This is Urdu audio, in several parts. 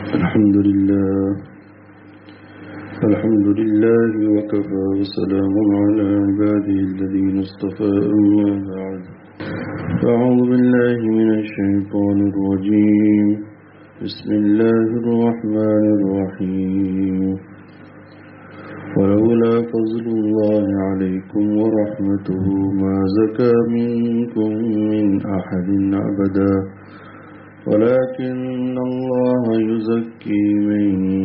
الحمد لله وكفى وسلام على عباده الذين اصطفى أما بعد فأعوذ بالله من الشيطان الرجيم بسم الله الرحمن الرحيم ولولا فضل الله عليكم ورحمته ما زكى منكم من أحد أبدا ولكن الله يزكي من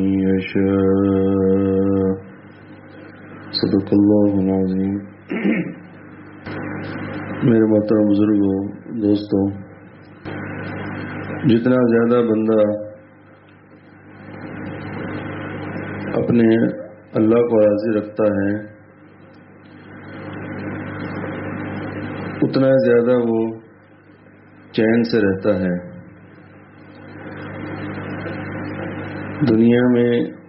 يشاء صدق الله العظيم. میرے محترم بزرگوں، دوستوں، جتنا زیادہ بندہ اپنے اللہ کو راضی رکھتا ہے اتنا زیادہ وہ چین سے رہتا ہے. دنیا میں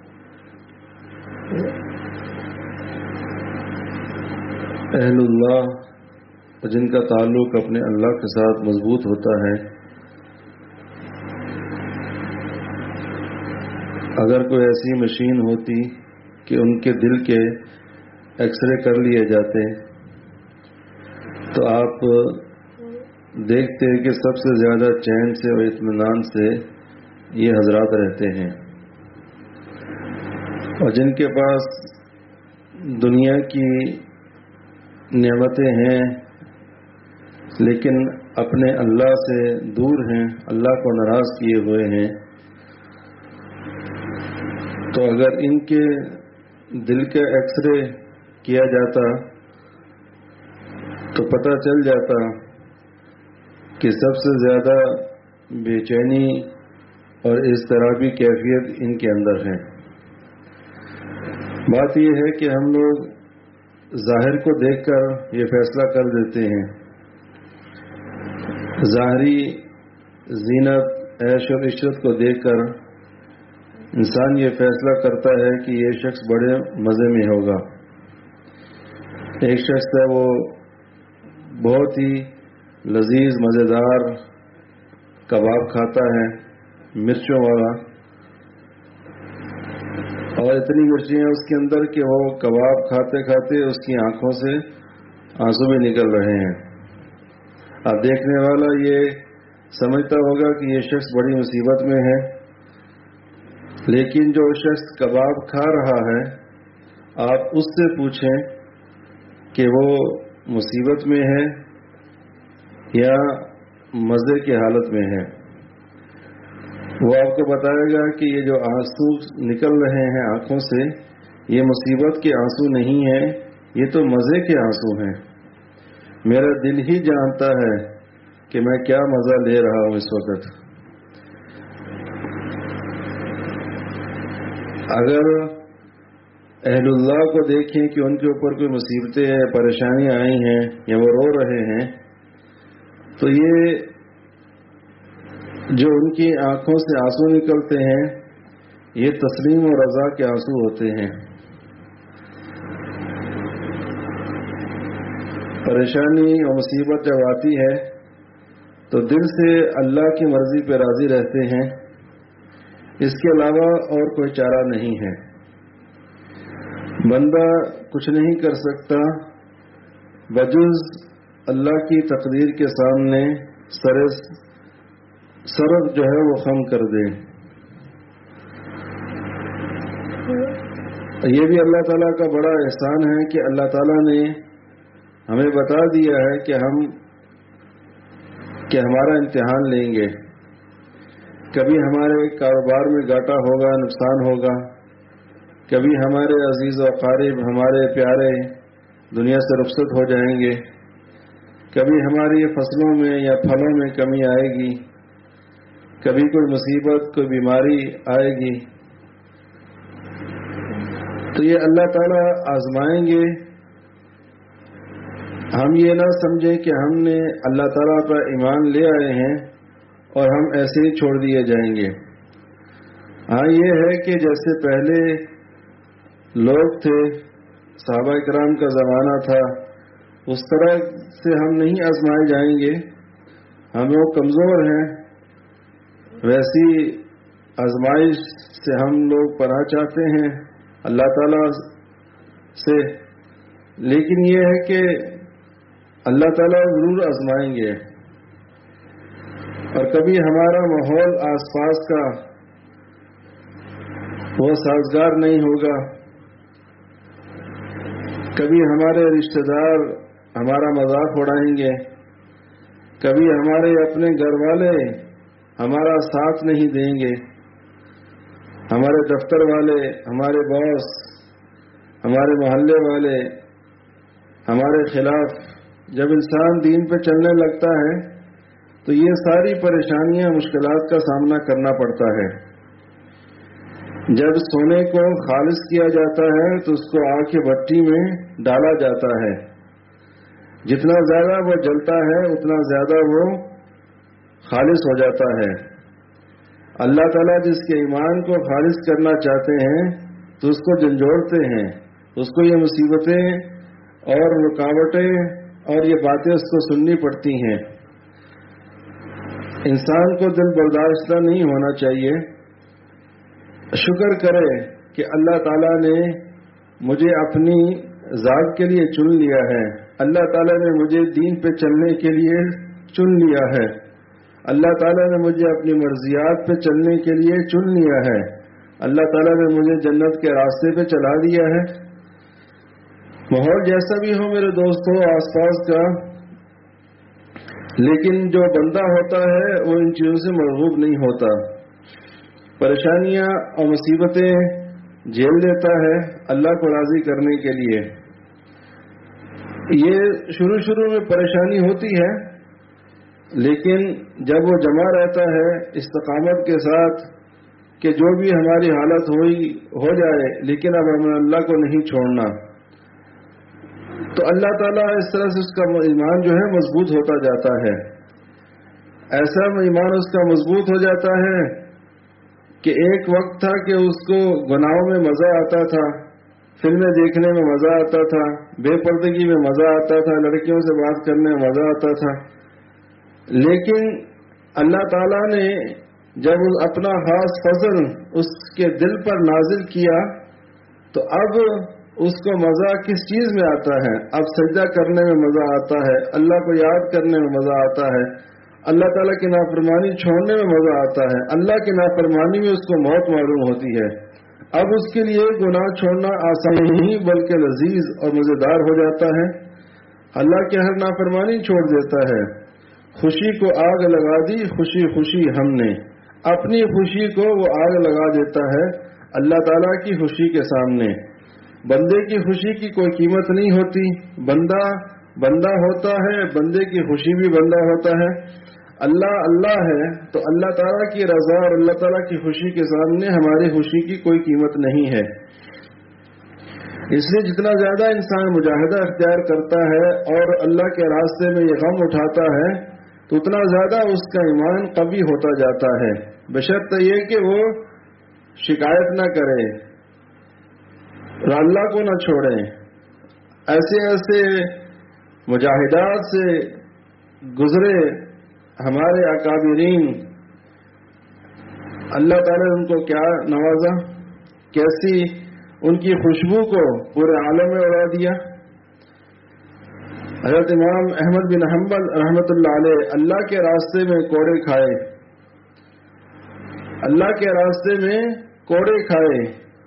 اہل اللہ جن کا تعلق اپنے اللہ کے ساتھ مضبوط ہوتا ہے، اگر کوئی ایسی مشین ہوتی کہ ان کے دل کے ایکس رے کر لیے جاتے تو آپ دیکھتے کہ سب سے زیادہ چین سے اور اطمینان سے یہ حضرات رہتے ہیں. اور جن کے پاس دنیا کی نعمتیں ہیں لیکن اپنے اللہ سے دور ہیں، اللہ کو ناراض کیے ہوئے ہیں، تو اگر ان کے دل کا ایکس رے کیا جاتا تو پتہ چل جاتا کہ سب سے زیادہ بے چینی اور اضطرابی کیفیت ان کے اندر ہے. بات یہ ہے کہ ہم لوگ ظاہر کو دیکھ کر یہ فیصلہ کر دیتے ہیں. ظاہری زینت، عیش و عشرت کو دیکھ کر انسان یہ فیصلہ کرتا ہے کہ یہ شخص بڑے مزے میں ہوگا. ایک شخص ہے وہ بہت ہی لذیذ مزیدار کباب کھاتا ہے، مرچوں والا، اور اتنی مرچیں ہیں اس کے اندر کہ وہ کباب کھاتے کھاتے اس کی آنکھوں سے آنسو بھی نکل رہے ہیں. اب دیکھنے والا یہ سمجھتا ہوگا کہ یہ شخص بڑی مصیبت میں ہے، لیکن جو شخص کباب کھا رہا ہے آپ اس سے پوچھیں کہ وہ مصیبت میں ہے یا مزے کی حالت میں ہے، وہ آپ کو بتائے گا کہ یہ جو آنسو نکل رہے ہیں آنکھوں سے یہ مصیبت کے آنسو نہیں ہیں، یہ تو مزے کے آنسو ہیں. میرا دل ہی جانتا ہے کہ میں کیا مزہ لے رہا ہوں اس وقت. اگر اہل اللہ کو دیکھیں کہ ان کے اوپر کوئی مصیبتیں ہیں، پریشانیاں آئی ہیں یا وہ رو رہے ہیں تو یہ جو ان کی آنکھوں سے آنسو نکلتے ہیں یہ تسلیم و رضا کے آنسو ہوتے ہیں. پریشانی اور مصیبت جب آتی ہے تو دل سے اللہ کی مرضی پہ راضی رہتے ہیں، اس کے علاوہ اور کوئی چارہ نہیں ہے. بندہ کچھ نہیں کر سکتا بجز اللہ کی تقدیر کے سامنے سرد جو ہے وہ خم کر دے. یہ بھی اللہ تعالیٰ کا بڑا احسان ہے کہ اللہ تعالیٰ نے ہمیں بتا دیا ہے کہ ہمارا امتحان لیں گے. کبھی ہمارے کاروبار میں گھاٹا ہوگا، نقصان ہوگا، کبھی ہمارے عزیز و اقارب، ہمارے پیارے دنیا سے رخصت ہو جائیں گے، کبھی ہماری فصلوں میں یا پھلوں میں کمی آئے گی، کبھی کوئی مصیبت، کوئی بیماری آئے گی. تو یہ اللہ تعالیٰ آزمائیں گے. ہم یہ نہ سمجھیں کہ ہم نے اللہ تعالیٰ پر ایمان لے آئے ہیں اور ہم ایسے ہی چھوڑ دیے جائیں گے. ہاں یہ ہے کہ جیسے پہلے لوگ تھے، صحابہ کرام کا زمانہ تھا، اس طرح سے ہم نہیں آزمائے جائیں گے. ہم لوگ کمزور ہیں، ویسی آزمائش سے ہم لوگ پناہ چاہتے ہیں اللہ تعالیٰ سے، لیکن یہ ہے کہ اللہ تعالیٰ ضرور آزمائیں گے، اور کبھی ہمارا ماحول آس پاس کا وہ سازگار نہیں ہوگا، کبھی ہمارے رشتہ دار ہمارا مذاق اڑائیں گے، کبھی ہمارے اپنے گھر والے ہمارا ساتھ نہیں دیں گے، ہمارے دفتر والے، ہمارے باس، ہمارے محلے والے ہمارے خلاف۔ جب انسان دین پہ چلنے لگتا ہے تو یہ ساری پریشانیاں، مشکلات کا سامنا کرنا پڑتا ہے۔ جب سونے کو خالص کیا جاتا ہے تو اس کو آگ کی بھٹی میں ڈالا جاتا ہے، جتنا زیادہ وہ جلتا ہے اتنا زیادہ وہ خالص ہو جاتا ہے۔ اللہ تعالیٰ جس کے ایمان کو خالص کرنا چاہتے ہیں تو اس کو جھنجھوڑتے ہیں، اس کو یہ مصیبتیں اور رکاوٹیں اور یہ باتیں اس کو سننی پڑتی ہیں۔ انسان کو دل برداشتہ نہیں ہونا چاہیے، شکر کرے کہ اللہ تعالیٰ نے مجھے اپنی ذات کے لیے چن لیا ہے، اللہ تعالیٰ نے مجھے دین پہ چلنے کے لیے چن لیا ہے، اللہ تعالیٰ نے مجھے اپنی مرضیات پہ چلنے کے لیے چن لیا ہے، اللہ تعالیٰ نے مجھے جنت کے راستے پہ چلا دیا ہے۔ ماحول جیسا بھی ہو میرے دوستوں آس پاس کا، لیکن جو بندہ ہوتا ہے وہ ان چیزوں سے مرغوب نہیں ہوتا، پریشانیاں اور مصیبتیں جھیل لیتا ہے اللہ کو راضی کرنے کے لیے۔ یہ شروع میں پریشانی ہوتی ہے، لیکن جب وہ جمع رہتا ہے استقامت کے ساتھ کہ جو بھی ہماری حالت ہو جائے لیکن اب ہمیں اللہ کو نہیں چھوڑنا، تو اللہ تعالیٰ اس طرح سے اس کا ایمان جو ہے مضبوط ہوتا جاتا ہے۔ ایسا ایمان اس کا مضبوط ہو جاتا ہے کہ ایک وقت تھا کہ اس کو گناہوں میں مزہ آتا تھا، فلمیں دیکھنے میں مزہ آتا تھا، بے پردگی میں مزہ آتا تھا، لڑکیوں سے بات کرنے میں مزہ آتا تھا، لیکن اللہ تعالیٰ نے جب اپنا خاص فضل اس کے دل پر نازل کیا تو اب اس کو مزہ کس چیز میں آتا ہے؟ اب سجدہ کرنے میں مزہ آتا ہے، اللہ کو یاد کرنے میں مزہ آتا ہے، اللہ تعالیٰ کی نافرمانی چھوڑنے میں مزہ آتا ہے، اللہ کی نافرمانی میں اس کو موت معلوم ہوتی ہے۔ اب اس کے لیے گناہ چھوڑنا آسان نہیں بلکہ لذیذ اور مزیدار ہو جاتا ہے۔ اللہ کی ہر نافرمانی چھوڑ دیتا ہے۔ خوشی کو آگ لگا دی، خوشی خوشی ہم نے، اپنی خوشی کو وہ آگ لگا دیتا ہے اللہ تعالیٰ کی خوشی کے سامنے۔ بندے کی خوشی کی کوئی قیمت نہیں ہوتی، بندہ ہوتا ہے، بندے کی خوشی بھی بندہ ہوتا ہے۔ اللہ ہے تو اللہ تعالیٰ کی رضا اور اللہ تعالیٰ کی خوشی کے سامنے ہماری خوشی کی کوئی قیمت نہیں ہے۔ اس لیے جتنا زیادہ انسان مجاہدہ اختیار کرتا ہے اور اللہ کے راستے میں یہ غم اٹھاتا ہے تو اتنا زیادہ اس کا ایمان قوی ہوتا جاتا ہے، بشرط یہ کہ وہ شکایت نہ کرے اور اللہ کو نہ چھوڑے۔ ایسے مجاہدات سے گزرے ہمارے اکابرین، اللہ تعالیٰ نے ان کو کیا نوازا، کیسی ان کی خوشبو کو پورے عالم میں اڑا دیا۔ حضرت امام احمد بن حنبل رحمۃ اللہ علیہ اللہ کے راستے میں کوڑے کھائے، اللہ کے راستے میں کوڑے کھائے،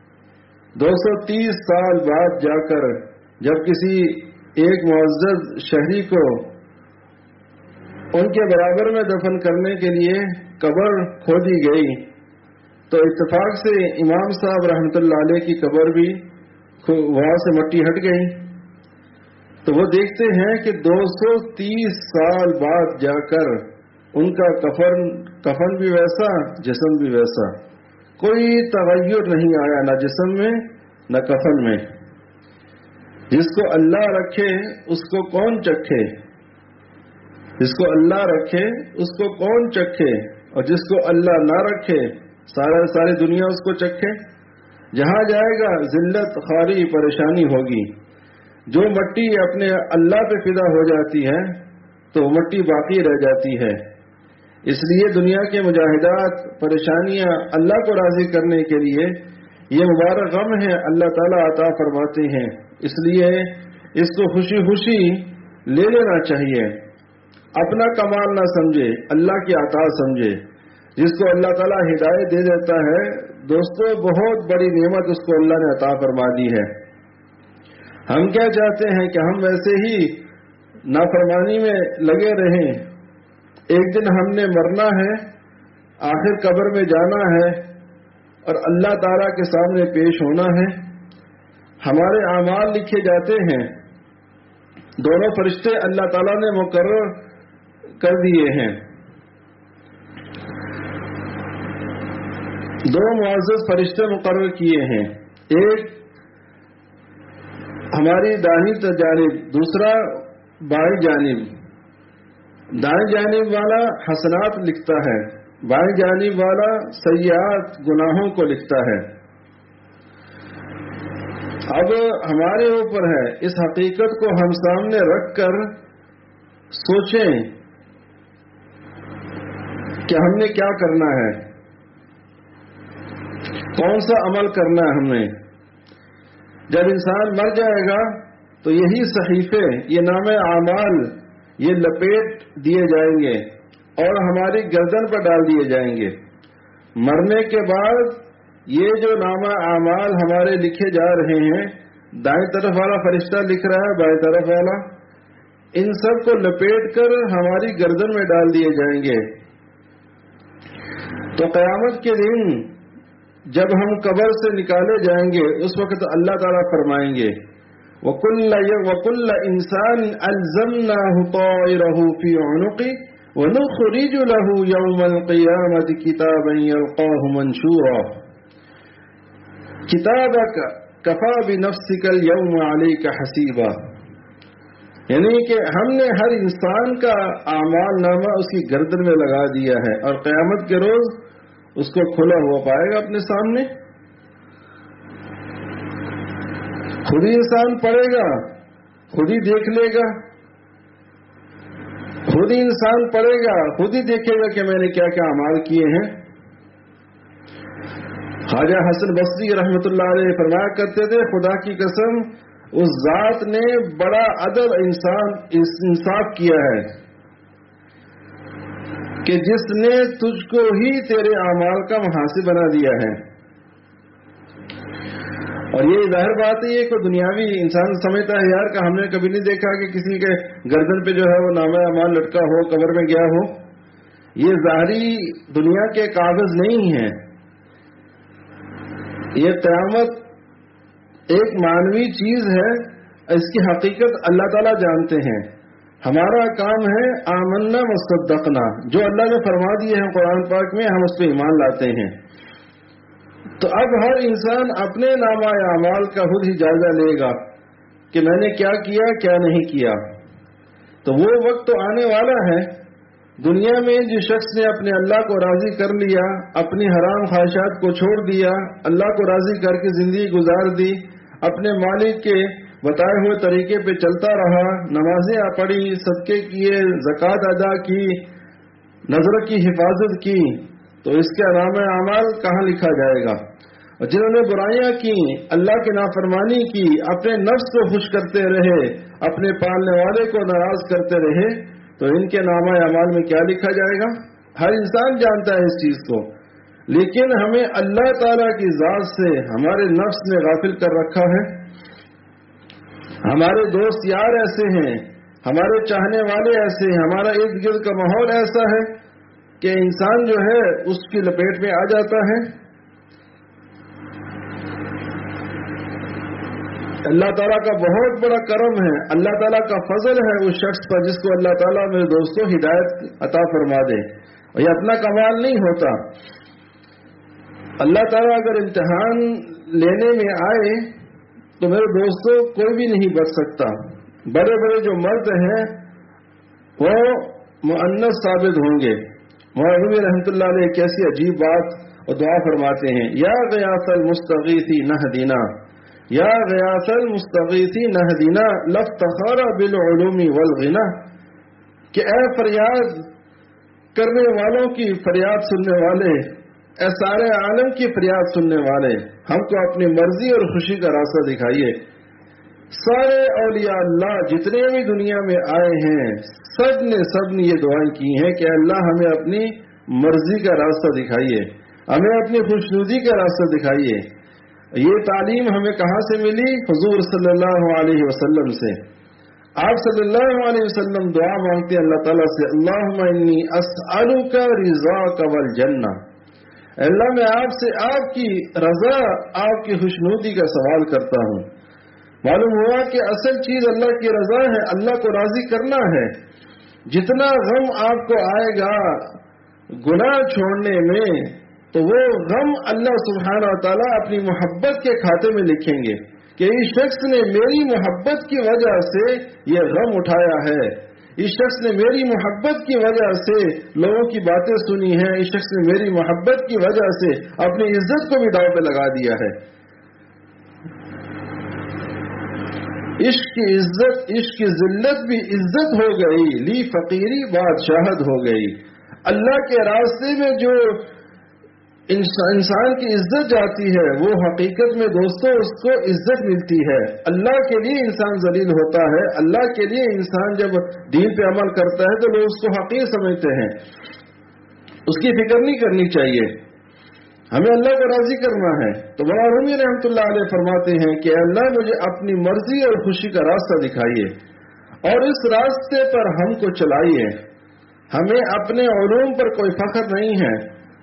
230 سال بعد جا کر جب کسی ایک معزز شہری کو ان کے برابر میں دفن کرنے کے لیے قبر کھودی گئی تو اتفاق سے امام صاحب رحمۃ اللہ علیہ کی قبر بھی وہاں سے مٹی ہٹ گئی۔ تو وہ دیکھتے ہیں کہ 230 سال بعد جا کر ان کا کفن بھی ویسا، جسم بھی ویسا، کوئی تغیر نہیں آیا نہ جسم میں نہ کفن میں۔ جس کو اللہ رکھے اس کو کون چکھے، جس کو اللہ رکھے اس کو کون چکھے، اور جس کو اللہ نہ رکھے ساری دنیا اس کو چکھے۔ جہاں جائے گا ذلت، خواری، پریشانی ہوگی۔ جو مٹی اپنے اللہ پہ فدا ہو جاتی ہے تو وہ مٹی باقی رہ جاتی ہے۔ اس لیے دنیا کے مجاہدات، پریشانیاں اللہ کو راضی کرنے کے لیے یہ مبارک غم ہے اللہ تعالیٰ عطا فرماتے ہیں، اس لیے اس کو خوشی خوشی لے لینا چاہیے، اپنا کمال نہ سمجھے، اللہ کی عطا سمجھے۔ جس کو اللہ تعالیٰ ہدایت دے دیتا ہے دوستو، بہت بڑی نعمت اس کو اللہ نے عطا فرما دی ہے۔ ہم کیا چاہتے ہیں کہ ہم ویسے ہی نافرمانی میں لگے رہیں، ایک دن ہم نے مرنا ہے، آخر قبر میں جانا ہے اور اللہ تعالیٰ کے سامنے پیش ہونا ہے، ہمارے اعمال لکھے جاتے ہیں، دونوں فرشتے اللہ تعالیٰ نے مقرر کر دیے ہیں، دو معزز فرشتے مقرر کیے ہیں، ایک ہماری داہنی جانب، دوسرا بائیں جانب۔ دائیں جانب والا حسنات لکھتا ہے، بائیں جانب والا سیئات گناہوں کو لکھتا ہے۔ اب ہمارے اوپر ہے اس حقیقت کو ہم سامنے رکھ کر سوچیں کہ ہم نے کیا کرنا ہے، کون سا عمل کرنا ہے ہم نے۔ جب انسان مر جائے گا تو یہی صحیفے، یہ نامہ اعمال یہ لپیٹ دیے جائیں گے اور ہماری گردن پر ڈال دیے جائیں گے۔ مرنے کے بعد یہ جو نامہ اعمال ہمارے لکھے جا رہے ہیں، دائیں طرف والا فرشتہ لکھ رہا ہے، بائیں طرف والا، ان سب کو لپیٹ کر ہماری گردن میں ڈال دیے جائیں گے۔ تو قیامت کے دن جب ہم قبر سے نکالے جائیں گے اس وقت اللہ تعالیٰ فرمائیں گے وَكُلَّ إِنسَانٍ أَلْزَمْنَاهُ طَائِرَهُ فِي عُنُقِهِ وَنُخْرِجُ لَهُ يَوْمَ الْقِيَامَةِ كِتَابًا يَلْقَاهُ مَنْشُورًا كِتَابَكَ كَفَى بِنَفْسِكَ الْيَوْمَ عَلَيْكَ حَسِيبًا، یعنی کہ ہم نے ہر انسان کا اعمال نامہ اس کی گردن میں لگا دیا ہے اور قیامت کے روز اس کو کھلا ہوا پائے گا اپنے سامنے۔ خود ہی انسان پڑھے گا، خود ہی دیکھ لے گا، خود ہی انسان پڑھے گا، خود ہی دیکھے گا کہ میں نے کیا کیا اعمال کیے ہیں۔ خواجہ حسن بصری رحمۃ اللہ علیہ فرمایا کرتے تھے، خدا کی قسم اس ذات نے بڑا عدل انصاف کیا ہے کہ جس نے تجھ کو ہی تیرے اعمال کا محاسب بنا دیا ہے۔ اور یہ ظاہر بات ہے، یہ کوئی دنیاوی انسان سمجھتا ہے یار کہ ہم نے کبھی نہیں دیکھا کہ کسی کے گردن پہ جو ہے وہ نامہ اعمال لٹکا ہو، قبر میں گیا ہو۔ یہ ظاہری دنیا کے کاغذ نہیں ہیں، یہ قیامت ایک معنوی چیز ہے، اس کی حقیقت اللہ تعالیٰ جانتے ہیں۔ ہمارا کام ہے آمنا وصدقنا، جو اللہ نے فرما دیے ہیں قرآن پاک میں ہم اس پہ ایمان لاتے ہیں۔ تو اب ہر انسان اپنے نامہ اعمال کا خود ہی جائزہ لے گا کہ میں نے کیا کیا کیا نہیں کیا۔ تو وہ وقت تو آنے والا ہے، دنیا میں جس شخص نے اپنے اللہ کو راضی کر لیا، اپنی حرام خواہشات کو چھوڑ دیا، اللہ کو راضی کر کے زندگی گزار دی، اپنے مالک کے بتائے ہوئے طریقے پہ چلتا رہا، نمازیں پڑھی، صدقے کیے، زکوٰۃ ادا کی، نظر کی حفاظت کی، تو اس کے نامہ اعمال کہاں لکھا جائے گا؟ اور جنہوں نے برائیاں کی، اللہ کی نافرمانی کی، اپنے نفس کو خوش کرتے رہے، اپنے پالنے والے کو ناراض کرتے رہے، تو ان کے نامہ اعمال میں کیا لکھا جائے گا؟ ہر انسان جانتا ہے اس چیز کو، لیکن ہمیں اللہ تعالیٰ کی ذات سے ہمارے نفس نے غافل کر رکھا ہے۔ ہمارے دوست یار ایسے ہیں، ہمارے چاہنے والے ایسے ہیں، ہمارا ارد گرد کا ماحول ایسا ہے کہ انسان جو ہے اس کی لپیٹ میں آ جاتا ہے۔ اللہ تعالیٰ کا بہت بڑا کرم ہے، اللہ تعالیٰ کا فضل ہے اس شخص پر جس کو اللہ تعالیٰ میرے دوستوں ہدایت عطا فرما دے، اور یہ اپنا کمال نہیں ہوتا۔ اللہ تعالیٰ اگر امتحان لینے میں آئے تو میرے دوستوں کوئی بھی نہیں بچ سکتا۔ بڑے بڑے جو مرد ہیں وہ مؤنث ثابت ہوں گے۔ مولانا رحمۃ اللہ علیہ کیسی عجیب بات اور دعا فرماتے ہیں، یا غیاث المستغیثی نہدینا، یا غیاث المستغیثی نہدینا لفتخر بالعلوم والغنا، کہ اے فریاد کرنے والوں کی فریاد سننے والے، اے سارے عالم کی فریاد سننے والے، ہم کو اپنی مرضی اور خوشی کا راستہ دکھائیے۔ سارے اولیاء اللہ جتنے بھی دنیا میں آئے ہیں سب نے یہ دعائیں کی ہیں کہ اللہ ہمیں اپنی مرضی کا راستہ دکھائیے، ہمیں اپنی خوشنودی کا راستہ دکھائیے۔ یہ تعلیم ہمیں کہاں سے ملی؟ حضور صلی اللہ علیہ وسلم سے۔ آپ صلی اللہ علیہ وسلم دعا مانگتے ہیں اللہ تعالیٰ سے، اللہم انی اسألک رضاک والجنہ، اللہ میں آپ سے آپ کی رضا، آپ کی خوشنودی کا سوال کرتا ہوں۔ معلوم ہوا کہ اصل چیز اللہ کی رضا ہے، اللہ کو راضی کرنا ہے۔ جتنا غم آپ کو آئے گا گناہ چھوڑنے میں، تو وہ غم اللہ سبحانہ و تعالیٰ اپنی محبت کے کھاتے میں لکھیں گے کہ اس شخص نے میری محبت کی وجہ سے یہ غم اٹھایا ہے، اس شخص نے میری محبت کی وجہ سے لوگوں کی باتیں سنی ہیں، اس شخص نے میری محبت کی وجہ سے اپنی عزت کو بھی داؤ پہ لگا دیا ہے۔ عشق کی عزت، عشق کی ذلت بھی عزت ہو گئی، لی فقیری بادشاہت ہو گئی۔ اللہ کے راستے میں جو انسان کی عزت جاتی ہے وہ حقیقت میں دوستوں اس کو عزت ملتی ہے۔ اللہ کے لیے انسان ذلیل ہوتا ہے، اللہ کے لیے انسان جب دین پہ عمل کرتا ہے تو لوگ اس کو حقیر سمجھتے ہیں، اس کی فکر نہیں کرنی چاہیے، ہمیں اللہ کو راضی کرنا ہے۔ تو مولانا رومی رحمۃ اللہ علیہ فرماتے ہیں کہ اللہ مجھے اپنی مرضی اور خوشی کا راستہ دکھائیے اور اس راستے پر ہم کو چلائیے۔ ہمیں اپنے علوم پر کوئی فخر نہیں ہے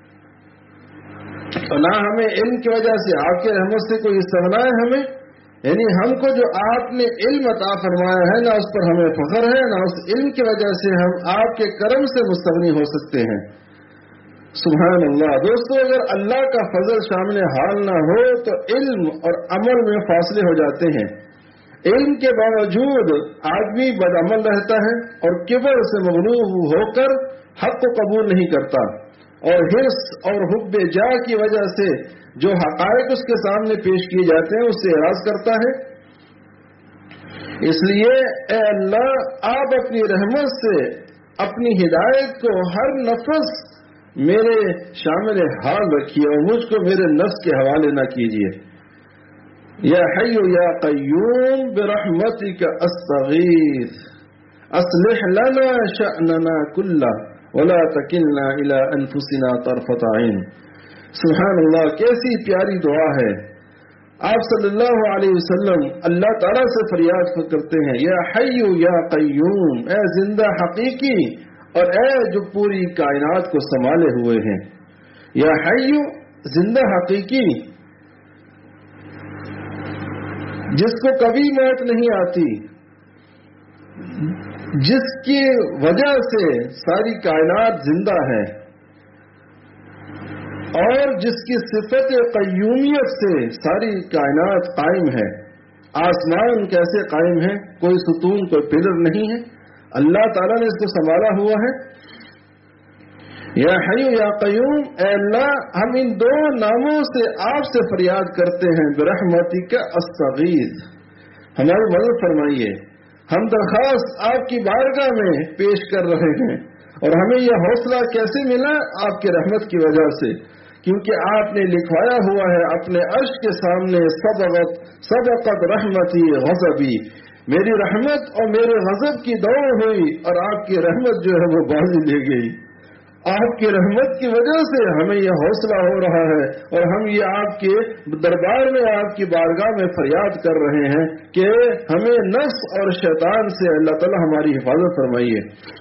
اور نہ ہمیں علم کی وجہ سے آپ کے رحمت سے کوئی استغنا ہے ہمیں، یعنی ہم کو جو آپ نے علم عطا فرمایا ہے نہ اس پر ہمیں فخر ہے، نہ اس علم کی وجہ سے ہم آپ کے کرم سے مستغنی ہو سکتے ہیں۔ سبحان اللہ۔ دوستو اگر اللہ کا فضل شامل حال نہ ہو تو علم اور عمل میں فاصلے ہو جاتے ہیں۔ علم کے باوجود آدمی بدعمل رہتا ہے اور کبر سے مغلوب ہو کر حق کو قبول نہیں کرتا، اور حرص اور حب جاہ کی وجہ سے جو حقائق اس کے سامنے پیش کیے جاتے ہیں اس سے اعراض کرتا ہے۔ اس لیے اے اللہ آپ اپنی رحمت سے اپنی ہدایت کو ہر نفس میرے شامل حال رکھیے اور مجھ کو میرے نفس کے حوالے نہ کیجیے۔ یا حی یا قیوم برحمتک استغیث اصلح لنا شأننا کلہ ولا تکلنا الی انفسنا طرفۃ عین۔ سبحان اللہ، کیسی پیاری دعا ہے۔ آپ صلی اللہ علیہ وسلم اللہ تعالیٰ سے فریاد کرتے ہیں، یا حی یا قیوم، اے زندہ حقیقی اور اے جو پوری کائنات کو سنبھالے ہوئے ہیں۔ یا حی، زندہ حقیقی جس کو کبھی موت نہیں آتی، جس کی وجہ سے ساری کائنات زندہ ہے اور جس کی صفت قیومیت سے ساری کائنات قائم ہے۔ آسمان کیسے قائم ہے؟ کوئی ستون، کوئی پلر نہیں ہے، اللہ تعالیٰ نے اس کو سنبھالا ہوا ہے۔ یا حی یا قیوم، اے اللہ ہم ان دو ناموں سے آپ سے فریاد کرتے ہیں، برحمتک استغیث، ہماری مدد فرمائیے۔ ہم درخواست آپ کی بارگاہ میں پیش کر رہے ہیں، اور ہمیں یہ حوصلہ کیسے ملا؟ آپ کے رحمت کی وجہ سے، کیونکہ آپ نے لکھوایا ہوا ہے اپنے عرش کے سامنے، سبقت رحمتی غضبی، میری رحمت اور میرے غضب کی دوڑ ہوئی اور آپ کی رحمت جو ہے وہ بازی لے گئی۔ آپ کی رحمت کی وجہ سے ہمیں یہ حوصلہ ہو رہا ہے اور ہم یہ آپ کے دربار میں، آپ کی بارگاہ میں فریاد کر رہے ہیں کہ ہمیں نفس اور شیطان سے اللہ تعالی ہماری حفاظت فرمائیے۔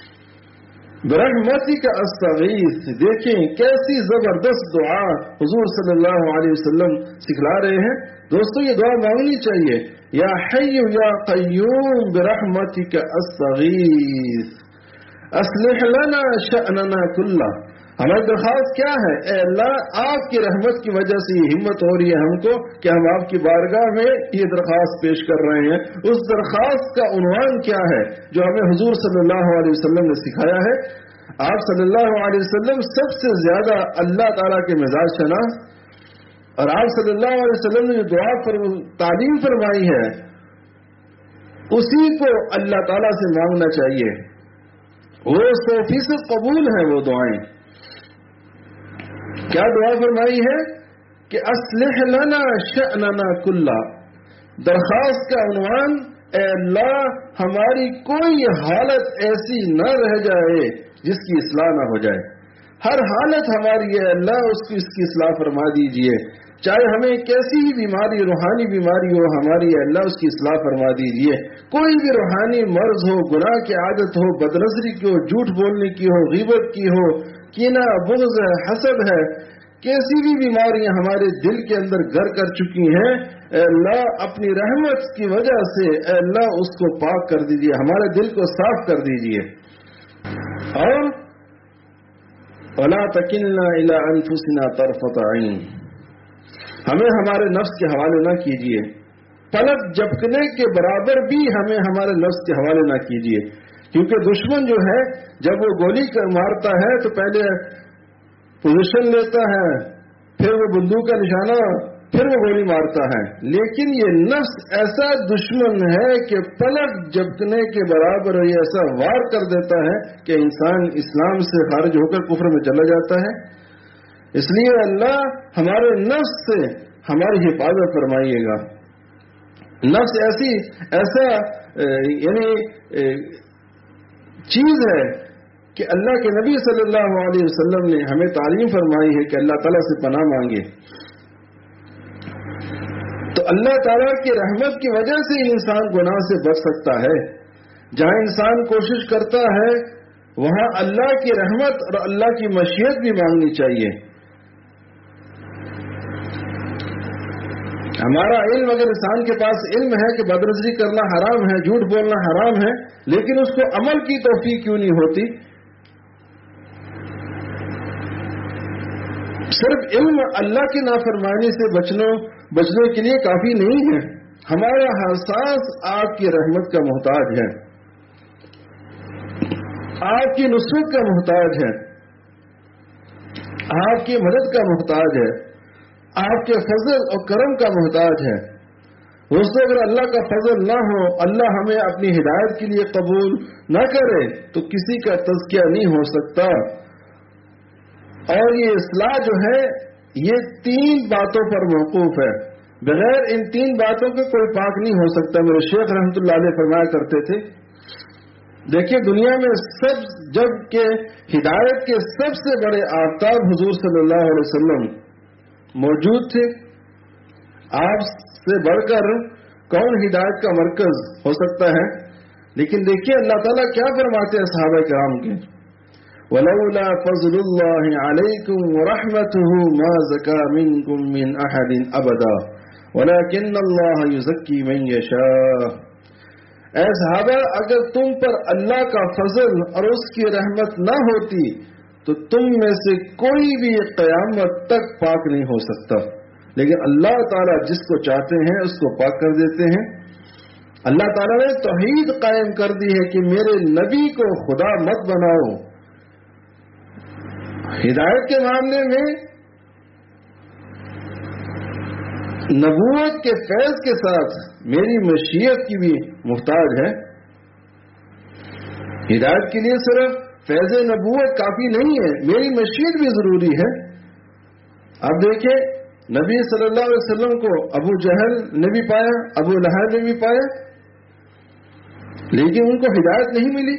برحمتک استغیث، دیکھیں کیسی زبردست دعا حضور صلی اللہ علیہ وسلم سکھلا رہے ہیں۔ دوستو یہ دعا مانگنی چاہیے، یا حی یا قیوم برحمتک استغیث اصلح لنا شأننا کلہ۔ ہماری درخواست کیا ہے؟ اے اللہ آپ کی رحمت کی وجہ سے یہ ہمت ہو رہی ہے ہم کو کہ ہم آپ کی بارگاہ میں یہ درخواست پیش کر رہے ہیں۔ اس درخواست کا عنوان کیا ہے جو ہمیں حضور صلی اللہ علیہ وسلم نے سکھایا ہے؟ آپ صلی اللہ علیہ وسلم سب سے زیادہ اللہ تعالیٰ کے مزاج شناس، اور آپ صلی اللہ علیہ وسلم نے جو دعا تعلیم فرمائی ہے اسی کو اللہ تعالیٰ سے مانگنا چاہیے، وہ 100% قبول ہیں وہ دعائیں. کیا دعا فرمائی ہے کہ اصلح لنا شأننا کلا. درخواست کا عنوان اے اللہ ہماری کوئی حالت ایسی نہ رہ جائے جس کی اصلاح نہ ہو جائے. ہر حالت ہماری ہے اللہ اس کی اصلاح فرما دیجئے. چاہے ہمیں کیسی ہی بیماری روحانی بیماری ہو ہماری اللہ اس کی اصلاح فرما دیجئے. کوئی بھی روحانی مرض ہو گناہ کی عادت ہو بدنظری کی ہو جھوٹ بولنے کی ہو غیبت کی ہو کینہ بغض ہے حسد ہے کیسی بھی بیماریاں ہمارے دل کے اندر گھر کر چکی ہیں اے اللہ اپنی رحمت کی وجہ سے اے اللہ اس کو پاک کر دیجئے ہمارے دل کو صاف کر دیجئے. اور وَلَا تَكِلْنَا إِلَىٰ أَنفُسِنَا طَرْفَةَ عَيْنٍ. ہمیں ہمارے نفس کے حوالے نہ کیجیے. پلک جھپکنے کے برابر بھی ہمیں ہمارے نفس کے حوالے نہ کیجیے. کیونکہ دشمن جو ہے جب وہ گولی مارتا ہے تو پہلے پوزیشن لیتا ہے پھر وہ بندوق کا نشانہ پھر وہ گولی مارتا ہے. لیکن یہ نفس ایسا دشمن ہے کہ پلک جھپکنے کے برابر یہ ایسا وار کر دیتا ہے کہ انسان اسلام سے خارج ہو کر کفر میں چلا جاتا ہے. اس لیے اللہ ہمارے نفس سے ہماری حفاظت فرمائیے گا. نفس ایسا یعنی چیز ہے کہ اللہ کے نبی صلی اللہ علیہ وسلم نے ہمیں تعلیم فرمائی ہے کہ اللہ تعالیٰ سے پناہ مانگے. تو اللہ تعالیٰ کی رحمت کی وجہ سے انسان گناہ سے بچ سکتا ہے. جہاں انسان کوشش کرتا ہے وہاں اللہ کی رحمت اور اللہ کی مشیت بھی مانگنی چاہیے. ہمارا علم اگر انسان کے پاس علم ہے کہ بدنظری کرنا حرام ہے جھوٹ بولنا حرام ہے لیکن اس کو عمل کی توفیق کیوں نہیں ہوتی. صرف علم اللہ کی نافرمانی سے بچنے کے لیے کافی نہیں ہے. ہمارا احساس آپ کی رحمت کا محتاج ہے آپ کی نصرت کا محتاج ہے آپ کی مدد کا محتاج ہے آپ کے فضل اور کرم کا محتاج ہے. دوستو اگر اللہ کا فضل نہ ہو اللہ ہمیں اپنی ہدایت کے لیے قبول نہ کرے تو کسی کا تزکیہ نہیں ہو سکتا. اور یہ اصلاح جو ہے یہ 3 باتوں پر موقوف ہے. بغیر ان 3 باتوں کے کوئی پاک نہیں ہو سکتا. میرے شیخ رحمۃ اللہ علیہ فرمایا کرتے تھے دیکھیے دنیا میں جب کہ ہدایت کے سب سے بڑے آفتاب حضور صلی اللہ علیہ وسلم موجود تھے آپ سے بڑھ کر کون ہدایت کا مرکز ہو سکتا ہے. لیکن دیکھیے اللہ تعالیٰ کیا فرماتے ہیں صحابہ کرام کے وَلَوْلَا فَضْلُ اللَّهِ عَلَيْكُمْ وَرَحْمَتُهُ مَا زَكَىٰ مِنْكُمْ مِنْ أَحَدٍ أَبَدًا وَلَكِنَّ اللَّهَ يُزَكِّي مَنْ يَشَاءُ. اے صحابہ اگر تم پر اللہ کا فضل اور اس کی رحمت نہ ہوتی تو تم میں سے کوئی بھی قیامت تک پاک نہیں ہو سکتا. لیکن اللہ تعالیٰ جس کو چاہتے ہیں اس کو پاک کر دیتے ہیں. اللہ تعالیٰ نے توحید قائم کر دی ہے کہ میرے نبی کو خدا مت بناؤ. ہدایت کے معاملے میں نبوت کے فیض کے ساتھ میری مشیت کی بھی محتاج ہے. ہدایت کے لیے صرف فیض نبوت کافی نہیں ہے میری مشیت بھی ضروری ہے. اب دیکھیں نبی صلی اللہ علیہ وسلم کو ابو جہل نے بھی پایا ابو لہب نے بھی پایا لیکن ان کو ہدایت نہیں ملی.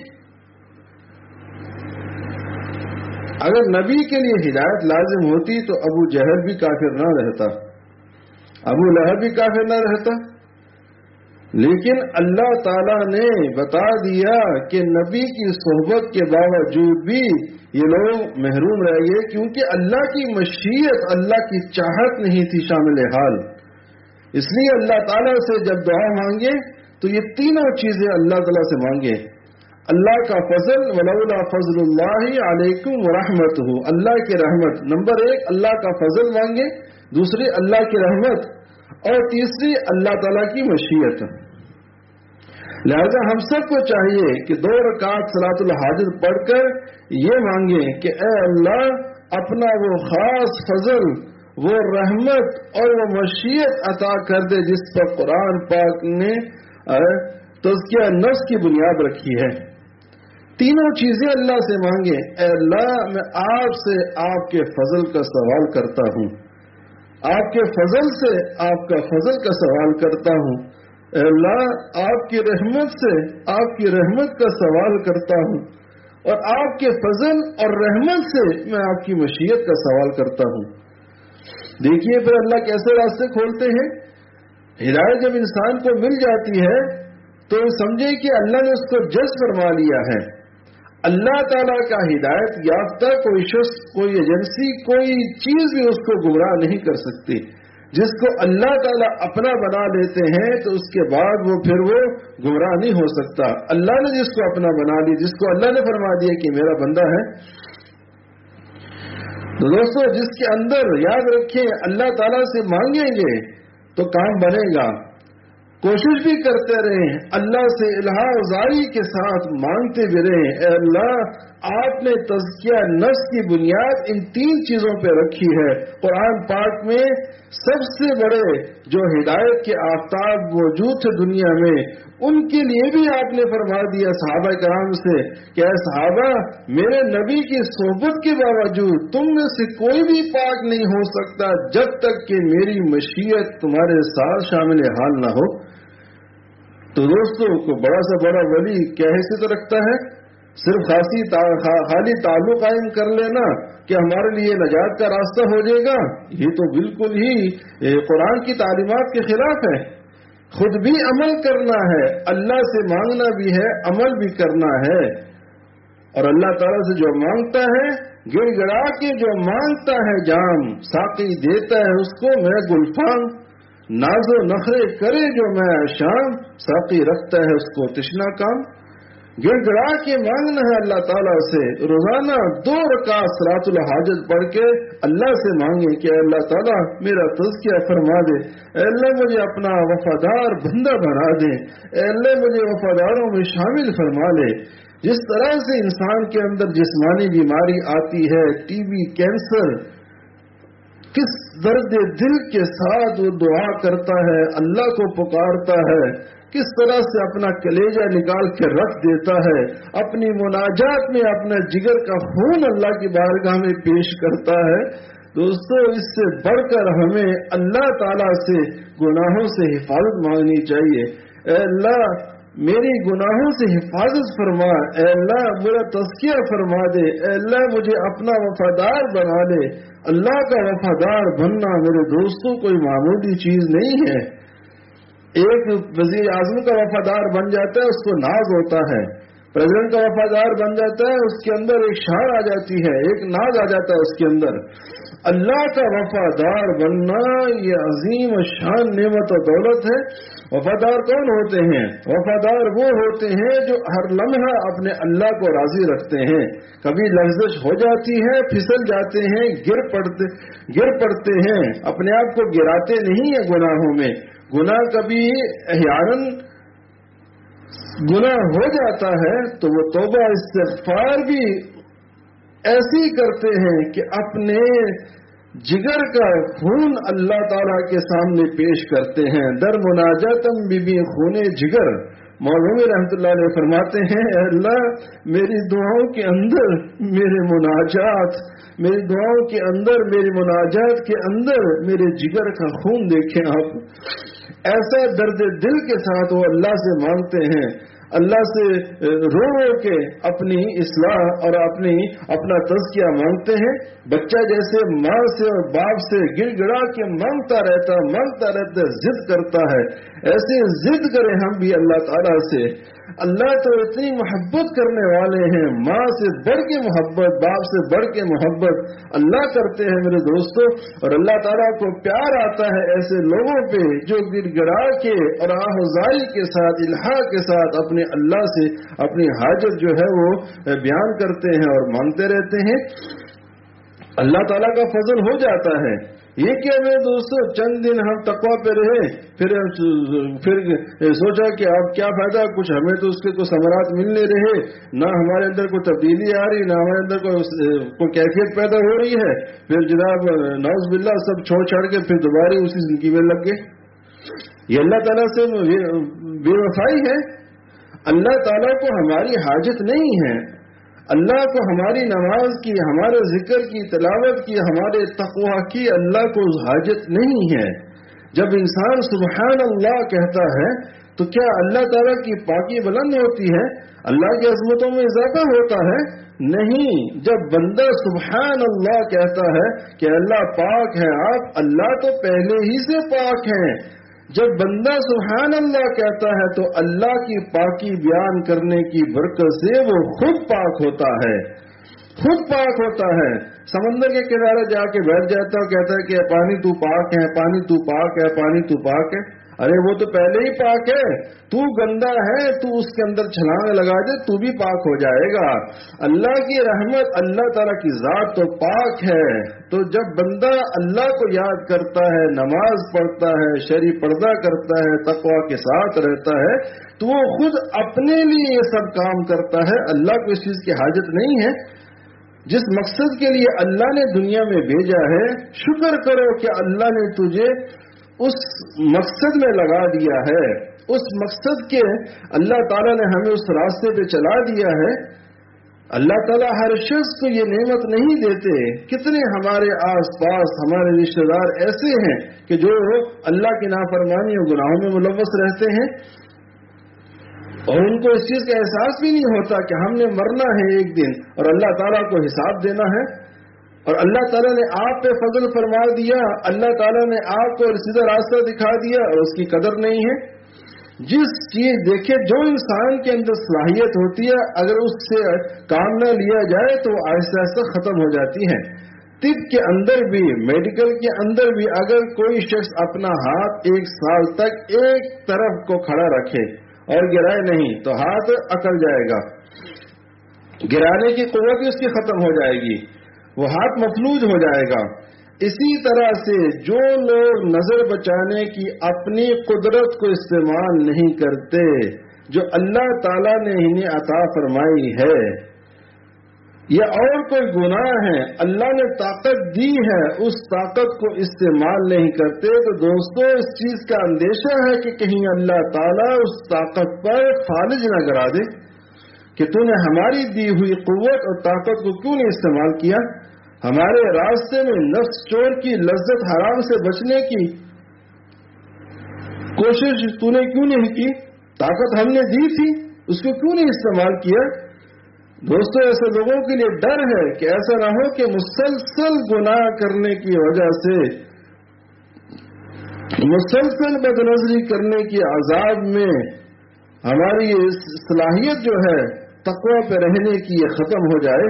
اگر نبی کے لیے ہدایت لازم ہوتی تو ابو جہل بھی کافر نہ رہتا ابو لہب بھی کافر نہ رہتا. لیکن اللہ تعالیٰ نے بتا دیا کہ نبی کی صحبت کے باوجود بھی یہ لوگ محروم رہ گئے کیونکہ اللہ کی مشیت اللہ کی چاہت نہیں تھی شامل حال. اس لیے اللہ تعالیٰ سے جب دعا مانگے تو یہ تینوں چیزیں اللہ تعالیٰ سے مانگے. اللہ کا فضل ولولا فضل اللہ علیکم ورحمتہ اللہ کی رحمت. نمبر 1 اللہ کا فضل مانگے دوسری اللہ کی رحمت اور تیسری اللہ تعالیٰ کی مشیت. لہذا ہم سب کو چاہیے کہ 2 رکعت صلاۃ الحاجت پڑھ کر یہ مانگیں کہ اے اللہ اپنا وہ خاص فضل وہ رحمت اور وہ مشیت عطا کر دے جس پر قرآن پاک نے تزکیہ نفس کی بنیاد رکھی ہے. तीनों चीजें अल्लाह से मांगे। ऐ अल्लाह, मैं आपसे आपके फजल का सवाल करता हूँ, आपके फजल से आपका फजल का सवाल करता हूँ। ऐ अल्लाह, आपकी रहमत से आपकी रहमत का सवाल करता हूँ, और आपके फजल और रहमत से मैं आपकी मशीयत का सवाल करता हूँ। देखिए फिर अल्लाह कैसे रास्ते खोलते हैं। हिदायत जब इंसान को मिल जाती है तो समझे कि अल्लाह ने उसको जज फरमा लिया है। अल्लाह ताला का हिदायत याफ्ता कोई शख्स, कोई एजेंसी, कोई चीज भी उसको गुमराह नहीं कर सकती। जिसको अल्लाह ताला अपना बना लेते हैं तो उसके बाद वो गुमराह नहीं हो सकता। अल्लाह ने जिसको अपना बना लिया, जिसको अल्लाह ने फरमा दिया कि मेरा बंदा है, तो दोस्तों जिसके अंदर याद रखें अल्लाह ताला से मांगेंगे तो काम बनेगा। कोशिश भी करते रहें, अल्लाह से इल्हाज़ारी के साथ मांगते भी रहें। ऐ अल्लाह, आपने तज़किया नफ्स की बुनियाद इन 3 चीजों पे रखी है। कुरान पाक में सबसे बड़े जो हिदायत के आफ्ताब मौजूद थे दुनिया में, उनके लिए भी आपने फरमा दिया सहाबा कराम से कि ऐ सहाबा, मेरे नबी की सोहबत के बावजूद तुम में से कोई भी पाक नहीं हो सकता जब तक कि मेरी मशीयत तुम्हारे साथ शामिल हाल ना हो। तो दोस्तों को बड़ा से बड़ा वली क्या हैसियत रखता है? सिर्फ खाली ताल्लुक कायम कर लेना कि हमारे लिए नजात का रास्ता हो जाएगा, ये तो बिल्कुल ही कुरान की तालीमात के खिलाफ है। खुद भी अमल करना है, अल्लाह से मांगना भी है, अमल भी करना है। और अल्लाह ताला से जो मांगता है, गिड़गिड़ा के जो मांगता है जाम, साकी देता है उसको मैं गुलफाम, नाजो नखरे करे जो मैं शाम, साकी रखता है उसको तिश्ना काम। गिड़गिड़ा के मांगना है अल्लाह ताला से। रोजाना 2 रकात सलातुल हाजत पढ़ के अल्लाह से मांगे कि अल्लाह ताला मेरा तज़किया फरमा दे, अल्लाह मुझे अपना वफादार बंदा बना दे, अल्लाह मुझे वफादारों में शामिल फरमा ले। जिस तरह से इंसान के अंदर जिस्मानी बीमारी आती है, टीबी, कैंसर, किस दर्द दिल के साथ वो दुआ करता है, अल्लाह को पुकारता है, किस तरह से अपना कलेजा निकाल के रख देता है, अपनी मुनाजात में अपना जिगर का खून अल्लाह की बारगाह में पेश करता है। दोस्तों इससे बढ़कर हमें अल्लाह ताला से गुनाहों से हिफाजत मांगनी चाहिए। ऐ अल्लाह, मेरी गुनाहों से हिफाजत फरमा, ऐ अल्लाह मेरा तज़किया फरमा दे, ऐ अल्लाह मुझे अपना वफादार बना ले। अल्लाह का वफादार बनना मेरे दोस्तों कोई मामूली चीज नहीं है। एक वजीर आजम का वफादार बन जाता है उसको नाज होता है, प्रेसिडेंट का वफादार बन जाता है उसके अंदर एक शान आ जाती है, एक नाज आ जाता है उसके अंदर। अल्लाह का वफादार बनना ये अजीम शान नेमत और दौलत है। वफादार कौन होते हैं? वफादार वो होते हैं जो हर लम्हा अपने अल्लाह को राजी रखते हैं। कभी लफ्ज़िश हो जाती है, फिसल जाते हैं, गिर पड़ते हैं, अपने आप को गिराते नहीं है गुनाहों में। गुनाह कभी अहयानन गुनाह हो जाता है तो वो तौबा इस्तिग़फ़ार भी ऐसे ही करते हैं कि अपने जिगर का खून अल्लाह ताला के सामने पेश करते हैं। दर मुनाजातम बीबी खूने जिगर, मौलवी रहमतुल्लाह अलैह फरमाते हैं, अल्लाह मेरी दुआओं के अंदर मेरी दुआओं के अंदर मेरी मुनाजात के अंदर मेरे जिगर का खून देखें आप। ऐसा दर्द दिल के साथ वो अल्लाह से मांगते हैं, अल्लाह से रो के अपनी इस्लाह और अपना तज़किया मांगते हैं। बच्चा जैसे माँ से और बाप से गिड़गिड़ा के मांगता रहता जिद करता है, ऐसे जिद करें हम भी अल्लाह ताला से। अल्लाह तो इतनी मोहब्बत करने वाले हैं, माँ से बढ़ के मोहब्बत, बाप से बढ़ के मोहब्बत अल्लाह करते हैं मेरे दोस्तों। और अल्लाह ताला को प्यार आता है ऐसे लोगों पे जो गिड़गिड़ा के और आहुजाई के साथ, इल्हा के साथ अपने अल्लाह से अपनी हाजत जो है वो बयान करते हैं और मांगते रहते हैं। अल्लाह ताला का फजल हो जाता है। ये क्या मेरे दोस्तों, चंद दिन हम तकवा पे रहे, फिर सोचा कि अब क्या फायदा, कुछ हमें तो उसके कुछ समरात मिल नहीं रहे, ना हमारे अंदर कोई तब्दीली आ रही, ना हमारे अंदर कोई कैफियत पैदा हो रही है। फिर जनाब नौज़ बिल्लाह सब छोड़ छाड़ के फिर दोबारा उसी जिंदगी में लग गए। ये अल्लाह ताला से बेवफाई है। اللہ تعالیٰ کو ہماری حاجت نہیں ہے، اللہ کو ہماری نماز کی، ہمارے ذکر کی، تلاوت کی، ہمارے تقویٰ کی اللہ کو حاجت نہیں ہے۔ جب انسان سبحان اللہ کہتا ہے تو کیا اللہ تعالیٰ کی پاکی بلند ہوتی ہے؟ اللہ کی عظمتوں میں اضافہ ہوتا ہے؟ نہیں۔ جب بندہ سبحان اللہ کہتا ہے کہ اللہ پاک ہے، آپ اللہ تو پہلے ہی سے پاک ہیں۔ جب بندہ سبحان اللہ کہتا ہے تو اللہ کی پاکی بیان کرنے کی برکت سے وہ خود پاک ہوتا ہے، خود پاک ہوتا ہے۔ سمندر کے کنارے جا کے بیٹھ جاتا ہے، کہتا ہے کہ پانی تو پاک ہے، پانی تو پاک ہے، پانی تو پاک ہے۔ ارے وہ تو پہلے ہی پاک ہے، تو گندا ہے، تو اس کے اندر چھلانگ لگا دے تو بھی پاک ہو جائے گا۔ اللہ کی رحمت، اللہ تعالیٰ کی ذات تو پاک ہے۔ تو جب بندہ اللہ کو یاد کرتا ہے، نماز پڑھتا ہے، شرعی پردہ کرتا ہے، تقویٰ کے ساتھ رہتا ہے، تو وہ خود اپنے لیے یہ سب کام کرتا ہے، اللہ کو اس چیز کی حاجت نہیں ہے۔ جس مقصد کے لیے اللہ نے دنیا میں بھیجا ہے، شکر کرو کہ اللہ نے تجھے اس مقصد میں لگا دیا ہے، اس مقصد کے اللہ تعالیٰ نے ہمیں اس راستے پہ چلا دیا ہے۔ اللہ تعالیٰ ہر شخص کو یہ نعمت نہیں دیتے۔ کتنے ہمارے آس پاس ہمارے رشتہ دار ایسے ہیں کہ جو اللہ کی نافرمانی اور گناہوں میں ملوث رہتے ہیں، اور ان کو اس چیز کا احساس بھی نہیں ہوتا کہ ہم نے مرنا ہے ایک دن اور اللہ تعالیٰ کو حساب دینا ہے۔ اور اللہ تعالیٰ نے آپ پہ فضل فرما دیا، اللہ تعالیٰ نے آپ کو سیدھا راستہ دکھا دیا اور اس کی قدر نہیں ہے۔ جس چیز دیکھے جو انسان کے اندر صلاحیت ہوتی ہے، اگر اس سے کام نہ لیا جائے تو آہستہ آہستہ ختم ہو جاتی ہے۔ طب کے اندر بھی، میڈیکل کے اندر بھی، اگر کوئی شخص اپنا ہاتھ 1 سال تک ایک طرف کو کھڑا رکھے اور گرائے نہیں تو ہاتھ اکڑ جائے گا، گرانے کی قوت بھی اس کی ختم ہو جائے گی، وہ ہاتھ مفلوج ہو جائے گا۔ اسی طرح سے جو لوگ نظر بچانے کی اپنی قدرت کو استعمال نہیں کرتے جو اللہ تعالیٰ نے انہیں عطا فرمائی ہے، یا اور کوئی گناہ ہے اللہ نے طاقت دی ہے اس طاقت کو استعمال نہیں کرتے، تو دوستو اس چیز کا اندیشہ ہے کہ کہیں اللہ تعالیٰ اس طاقت پر فالج نہ کرا دے کہ تو نے ہماری دی ہوئی قوت اور طاقت کو کیوں نہیں استعمال کیا، ہمارے راستے میں نفس چور کی لذت حرام سے بچنے کی کوشش تو نے کیوں نہیں کی، طاقت ہم نے دی تھی اس کو کیوں نہیں استعمال کیا۔ دوستو ایسے لوگوں کے لیے ڈر ہے کہ ایسا نہ ہو کہ مسلسل گناہ کرنے کی وجہ سے، مسلسل بدنظری کرنے کی عذاب میں ہماری صلاحیت جو ہے تقویٰ پہ رہنے کی یہ ختم ہو جائے۔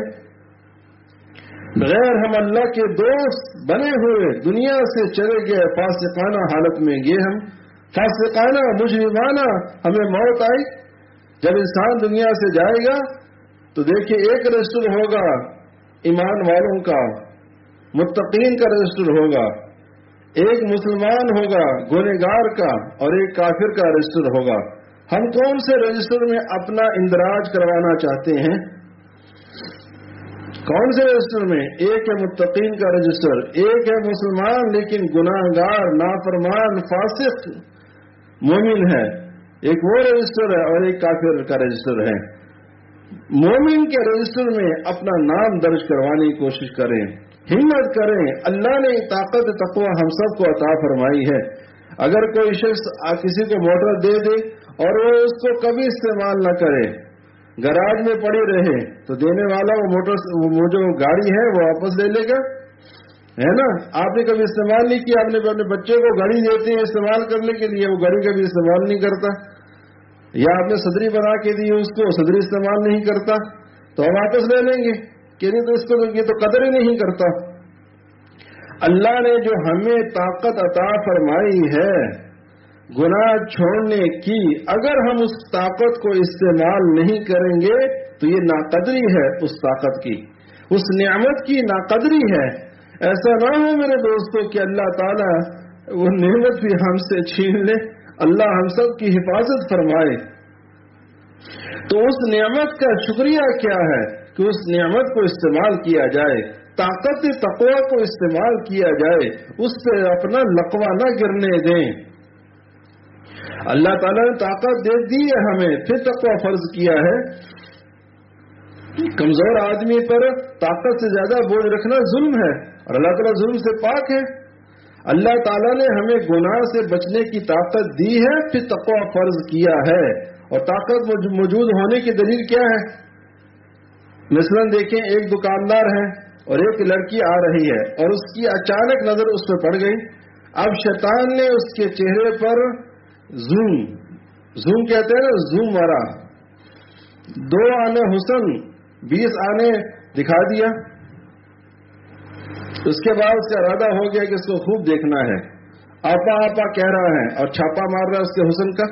بغیر ہم اللہ کے دوست بنے ہوئے دنیا سے چلے گئے، فاسقانہ حالت میں گئے، ہم فاسقانہ مجرمانہ ہمیں موت آئی۔ جب انسان دنیا سے جائے گا تو دیکھیے ایک رجسٹر ہوگا ایمان والوں کا، متقین کا رجسٹر ہوگا، ایک مسلمان ہوگا گنہگار کا، اور ایک کافر کا رجسٹر ہوگا۔ ہم کون سے رجسٹر میں اپنا اندراج کروانا چاہتے ہیں؟ کون سے رجسٹر میں؟ ایک ہے متقین کا رجسٹر، ایک ہے مسلمان لیکن گناہگار نافرمان فاسق مومن ہے، ایک وہ رجسٹر ہے، اور ایک کافر کا رجسٹر ہے۔ مومن کے رجسٹر میں اپنا نام درج کروانے کی کوشش کریں، ہمت کریں، اللہ نے طاقت تقویٰ ہم سب کو عطا فرمائی ہے۔ اگر کوئی شخص کسی کو موٹر دے دے اور وہ اس کو کبھی استعمال نہ کرے، گراج میں پڑی رہے، تو دینے والا وہ جو گاڑی ہے وہ واپس لے لے گا، ہے نا؟ آپ نے کبھی استعمال نہیں کیا، آپ نے اپنے بچے کو گھڑی دیتے ہیں استعمال کرنے کے لیے، وہ گھڑی کبھی استعمال نہیں کرتا، یا آپ نے صدری بنا کے دی اس کو، صدری استعمال نہیں کرتا، تو ہم واپس لے لیں گے کہ نہیں، تو اس کو یہ تو قدر ہی نہیں کرتا۔ اللہ نے جو ہمیں طاقت عطا فرمائی ہے گناہ چھوڑنے کی، اگر ہم اس طاقت کو استعمال نہیں کریں گے تو یہ ناقدری ہے اس طاقت کی، اس نعمت کی ناقدری ہے۔ ایسا نہ ہو میرے دوستو کہ اللہ تعالیٰ وہ نعمت بھی ہم سے چھین لے، اللہ ہم سب کی حفاظت فرمائے۔ تو اس نعمت کا شکریہ کیا ہے کہ اس نعمت کو استعمال کیا جائے، طاقت تقویٰ کو استعمال کیا جائے، اس سے اپنا لقوہ نہ گرنے دیں۔ اللہ تعالیٰ نے طاقت دے دی ہے ہمیں، پھر تقویٰ فرض کیا ہے. کمزور آدمی پر طاقت سے زیادہ بوجھ رکھنا ظلم ہے، اور اللہ تعالیٰ ظلم سے پاک ہے. اللہ تعالیٰ نے ہمیں گناہ سے بچنے کی طاقت دی ہے، پھر تقویٰ فرض کیا ہے. اور طاقت موجود ہونے کی دلیل کیا ہے؟ مثلاً دیکھیں، ایک دکاندار ہے اور ایک لڑکی آ رہی ہے اور اس کی اچانک نظر اس پہ پڑ گئی. اب شیطان نے اس کے چہرے پر زوم کہتے ہیں نا، زوم مارا، 2 آنے حسن 20 آنے دکھا دیا. اس کے بعد اس کا ارادہ ہو گیا کہ اس کو خوب دیکھنا ہے. آپا آپا کہہ رہا ہے اور چھاپا مار رہا ہے اس کے حسن کا.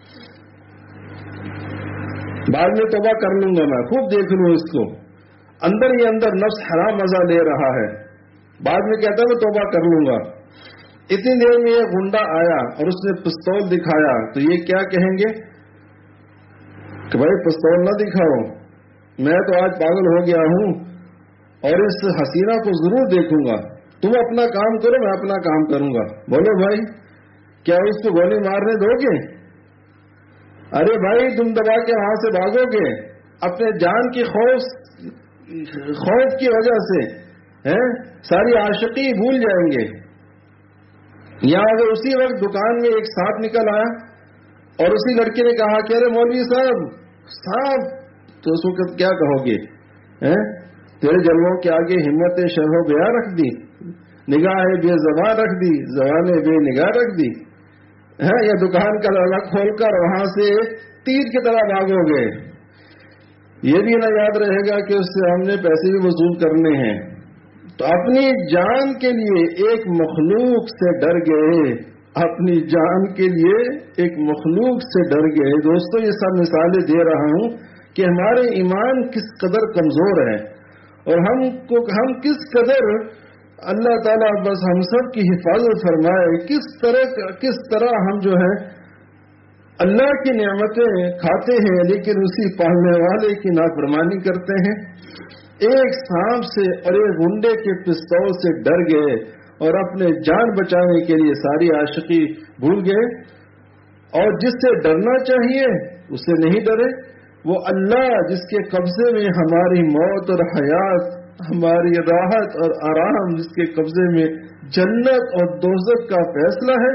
بعد میں توبہ کر لوں گا، میں خوب دیکھ لوں اس کو. اندر ہی اندر نفس حرام مزہ لے رہا ہے. بعد میں کہتا ہے میں توبہ کر لوں گا. اتنی دیر میں یہ گنڈا آیا اور اس نے پستول دکھایا تو یہ کیا کہیں گے کہ بھائی پستول نہ دکھاؤ، میں تو آج پاگل ہو گیا ہوں اور اس حسینہ کو ضرور دیکھوں گا. تم اپنا کام کرو، میں اپنا کام کروں گا. بولو بھائی، کیا اس کو گولی مارنے دو گے؟ ارے بھائی، تم دبا کے وہاں سے بھاگو گے اپنے جان کی خوف کی وجہ سے، ساری عاشقی بھول جائیں گے. یا اگر اسی وقت دکان میں ایک سانپ نکل آیا اور اسی لڑکے نے کہا کہ ارے مولوی صاحب سانپ، تو اس وقت کیا کہو گے؟ تیرے جلووں کے آگے ہمت شرح و بیاں رکھ دی، نگاہ بے زبان رکھ دی، زبان بے نگاہ رکھ دی. یا دکان کا دروازہ کھول کر وہاں سے تیر کی طرح بھاگو گے. یہ بھی نہ یاد رہے گا کہ اس سے ہم نے پیسے بھی وصول کرنے ہیں. تو اپنی جان کے لیے ایک مخلوق سے ڈر گئے، اپنی جان کے لیے ایک مخلوق سے ڈر گئے. دوستو، یہ سب مثالیں دے رہا ہوں کہ ہمارے ایمان کس قدر کمزور ہے اور ہم کس قدر اللہ تعالیٰ بس ہم سب کی حفاظت فرمائے. کس طرح ہم جو ہے اللہ کی نعمتیں کھاتے ہیں لیکن اسی پالنے والے کی نافرمانی کرتے ہیں. ایک سانپ سے اور ایک گنڈے کے پستول سے ڈر گئے اور اپنے جان بچانے کے لیے ساری عاشقی بھول گئے. اور جس سے ڈرنا چاہیے اس سے نہیں ڈرے. وہ اللہ جس کے قبضے میں ہماری موت اور حیات، ہماری راحت اور آرام، جس کے قبضے میں جنت اور دوزخ کا فیصلہ ہے،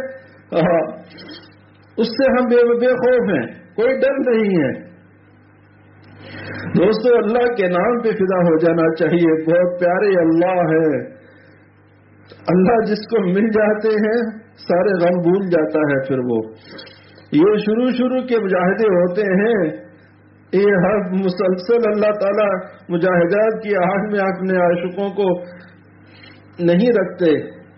اس سے ہم بے خوف ہیں، کوئی ڈر نہیں ہے. دوستو، اللہ کے نام پہ فدا ہو جانا چاہیے. بہت پیارے اللہ ہے. اللہ جس کو مل جاتے ہیں سارے غم بھول جاتا ہے. پھر وہ یہ شروع کے مجاہدے ہوتے ہیں، یہ ہر مسلسل اللہ تعالیٰ مجاہدات کی آڑ میں اپنے عاشقوں کو نہیں رکھتے.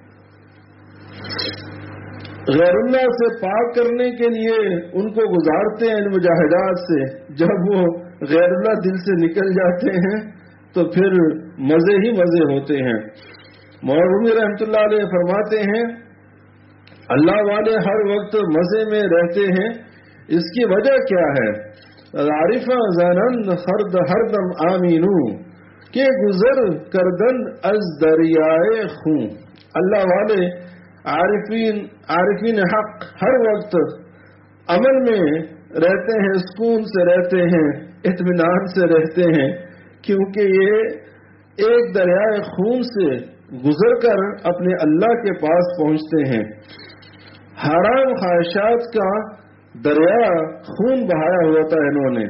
غیر اللہ سے پاک کرنے کے لیے ان کو گزارتے ہیں ان مجاہدات سے. جب وہ غیر اللہ دل سے نکل جاتے ہیں تو پھر مزے ہی مزے ہوتے ہیں. مولانا رحمۃ اللہ علیہ فرماتے ہیں اللہ والے ہر وقت مزے میں رہتے ہیں. اس کی وجہ کیا ہے؟ عارفہ زنند ہر دم آمینو کہ گزر کردن از دریائے خون. اللہ والے عارفین حق ہر وقت عمل میں رہتے ہیں، سکون سے رہتے ہیں، اطمینان سے رہتے ہیں، کیونکہ یہ ایک دریائے خون سے گزر کر اپنے اللہ کے پاس پہنچتے ہیں. حرام خواہشات کا دریا خون بہایا ہوتا ہے. انہوں نے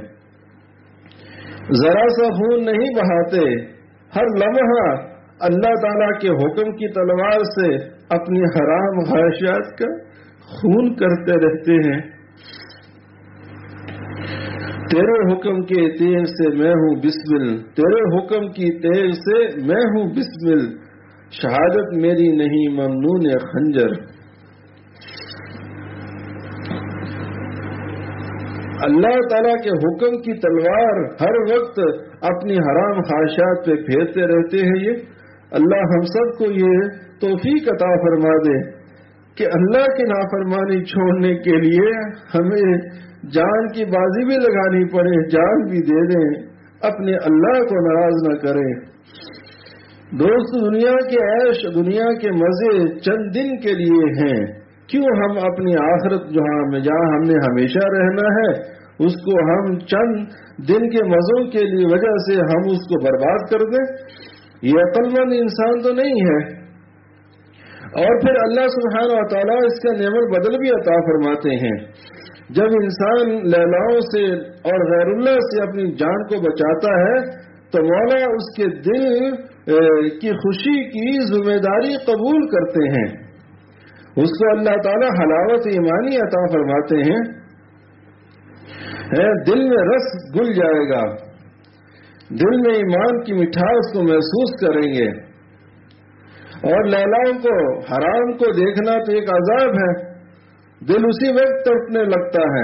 ذرا سا خون نہیں بہاتے، ہر لمحہ اللہ تعالیٰ کے حکم کی تلوار سے اپنی حرام خواہشات کا خون کرتے رہتے ہیں. تیرے حکم کے تیغ سے میں ہوں بسمل، تیرے حکم کی تیغ سے میں ہوں بسمل، شہادت میری نہیں ممنون خنجر. اللہ تعالیٰ کے حکم کی تلوار ہر وقت اپنی حرام خواہشات پہ پھیرتے رہتے ہیں. یہ اللہ ہم سب کو یہ توفیق عطا فرما دے کہ اللہ کی نافرمانی چھوڑنے کے لیے ہمیں جان کی بازی بھی لگانی پڑے، جان بھی دے دیں، اپنے اللہ کو ناراض نہ کریں. دوست، دنیا کے عیش، دنیا کے مزے چند دن کے لیے ہیں، کیوں ہم اپنی آخرت جہاں ہم نے ہمیشہ رہنا ہے اس کو ہم چند دن کے مزوں کے لیے وجہ سے ہم اس کو برباد کر دیں؟ یہ عقل مند انسان تو نہیں ہے۔ اور پھر اللہ سبحانہ و تعالیٰ اس کا نعمت بدل بھی عطا فرماتے ہیں۔ جب انسان لیلاؤں سے اور غیر اللہ سے اپنی جان کو بچاتا ہے تو مولا اس کے دل کی خوشی کی ذمہ داری قبول کرتے ہیں، اس کو اللہ تعالیٰ حلاوت ایمانی عطا فرماتے ہیں، دل میں رس گل جائے گا، دل میں ایمان کی مٹھاس کو محسوس کریں گے۔ اور لیلاؤں کو حرام کو دیکھنا تو ایک عذاب ہے، دل اسی وقت تڑپنے لگتا ہے۔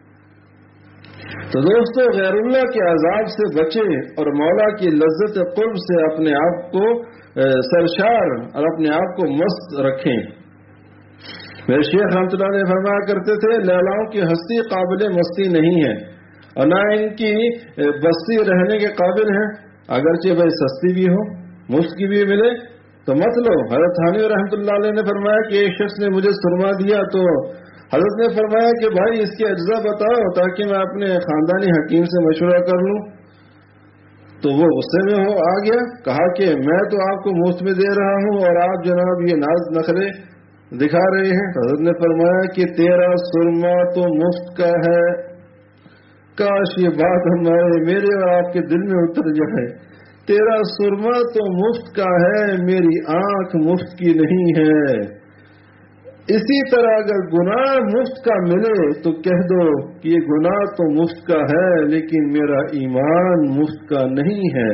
تو دوستو غیر اللہ کے عذاب سے بچیں اور مولا کی لذت قرب سے اپنے آپ کو سرشار اور اپنے آپ کو مست رکھیں۔ میرے شیخ رحمۃ اللہ نے فرمایا کرتے تھے لیلاؤں کی ہستی قابل مستی نہیں ہے اور نہ ان کی بستی رہنے کے قابل ہے، اگرچہ بھائی سستی بھی ہو مفت کی بھی ملے تو مت لو۔ حضرت تھانوی رحمۃ اللہ علیہ نے فرمایا کہ ایک شخص نے مجھے سرما دیا تو حضرت نے فرمایا کہ بھائی اس کے اجزاء بتاؤ تاکہ میں اپنے خاندانی حکیم سے مشورہ کر لوں۔ تو وہ غصے میں آ گیا، کہا کہ میں تو آپ کو مفت میں دے رہا ہوں اور آپ جناب یہ ناز نخرے دکھا رہے ہیں۔ حضرت نے فرمایا کہ تیرا سرما تو مفت کا ہے، کاش یہ بات میرے اور آپ کے دل میں اتر جائے۔ تیرا سرما تو مفت کا ہے، میری آنکھ مفت کی نہیں ہے۔ اسی طرح اگر گناہ مفت کا ملے تو کہہ دو کہ یہ گناہ تو مفت کا ہے لیکن میرا ایمان مفت کا نہیں ہے۔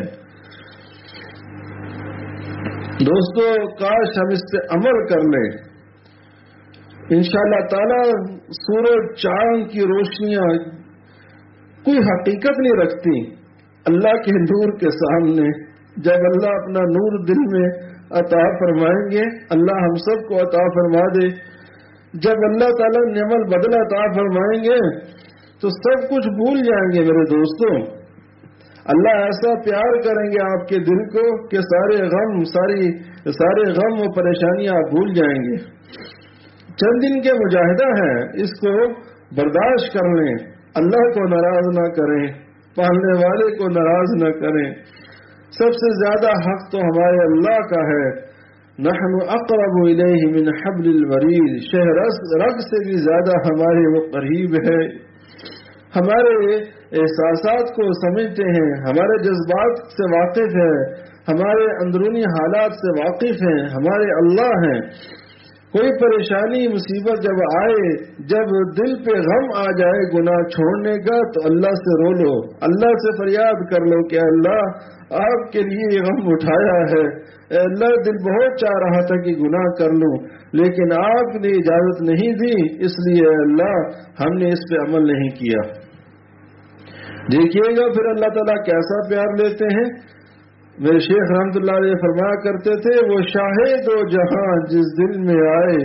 دوستو کاش ہم اس پہ عمل کر لیں، انشاءاللہ تعالی سورج چاند کی روشنیاں کوئی حقیقت نہیں رکھتی اللہ کے نور کے سامنے۔ جب اللہ اپنا نور دل میں عطا فرمائیں گے، اللہ ہم سب کو عطا فرما دے، جب اللہ تعالیٰ نعمت بدل عطا فرمائیں گے تو سب کچھ بھول جائیں گے میرے دوستوں۔ اللہ ایسا پیار کریں گے آپ کے دل کو کہ سارے غم و پریشانیاں آپ بھول جائیں گے۔ چند دن کے مجاہدہ ہیں، اس کو برداشت کر لیں، اللہ کو ناراض نہ کریں، پالنے والے کو ناراض نہ کریں۔ سب سے زیادہ حق تو ہمارے اللہ کا ہے، نحن اقرب الیہ من حبل الورید، شہ رگ سے بھی زیادہ ہمارے وہ قریب ہے، ہمارے احساسات کو سمجھتے ہیں، ہمارے جذبات سے واقف ہے، ہمارے اندرونی حالات سے واقف ہیں، ہمارے اللہ ہیں۔ کوئی پریشانی مصیبت جب آئے، جب دل پہ غم آ جائے گناہ چھوڑنے کا تو اللہ سے رو لو، اللہ سے فریاد کر لو کہ اللہ آپ کے لیے یہ غم اٹھایا ہے، اے اللہ دل بہت چاہ رہا تھا کہ گناہ کر لوں لیکن آپ نے اجازت نہیں دی، اس لیے اللہ ہم نے اس پہ عمل نہیں کیا۔ دیکھیے گا پھر اللہ تعالیٰ کیسا پیار لیتے ہیں۔ میرے شیخ رحمۃ اللہ علیہ فرمایا کرتے تھے وہ شاہ دو جہاں جس دل میں آئے،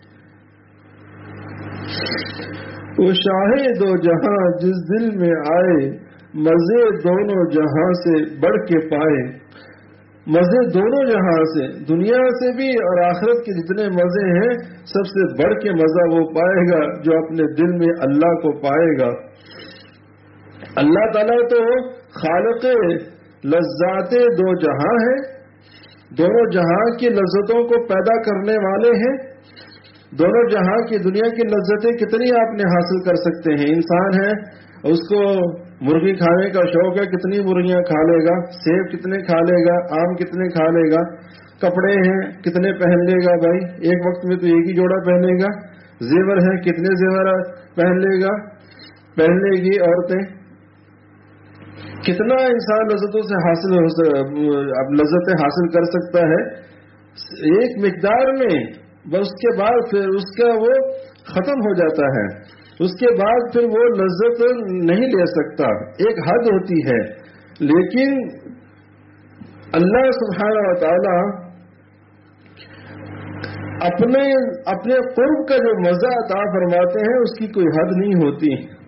وہ شاہ دو جہاں جس دل میں آئے، مزے دونوں جہاں سے بڑھ کے پائے۔ مزے دونوں جہاں سے، دنیا سے بھی اور آخرت کے جتنے مزے ہیں سب سے بڑھ کے مزہ وہ پائے گا جو اپنے دل میں اللہ کو پائے گا۔ اللہ تعالیٰ تو خالق لذات دو جہاں ہیں، دونوں جہاں کی لذتوں کو پیدا کرنے والے ہیں۔ دونوں جہاں کی دنیا کی لذتیں کتنی آپ نے حاصل کر سکتے ہیں؟ انسان ہے اس کو مرغی کھانے کا شوق ہے، کتنی مرغیاں کھا لے گا، سیب کتنے کھا لے گا، آم کتنے کھا لے گا، کپڑے ہیں کتنے پہن لے گا، بھائی ایک وقت میں تو ایک ہی جوڑا پہنے گا، زیور ہیں کتنے زیور پہن لے گا، پہن لے گی عورتیں، کتنا انسان لذتوں سے لذتیں حاصل کر سکتا ہے ایک مقدار میں، بس اس کے بعد پھر اس کا وہ ختم ہو جاتا ہے، اس کے بعد پھر وہ لذت نہیں لے سکتا، ایک حد ہوتی ہے۔ لیکن اللہ سبحانہ و تعالی اپنے قرب کا جو مزہ عطا فرماتے ہیں اس کی کوئی حد نہیں ہوتی۔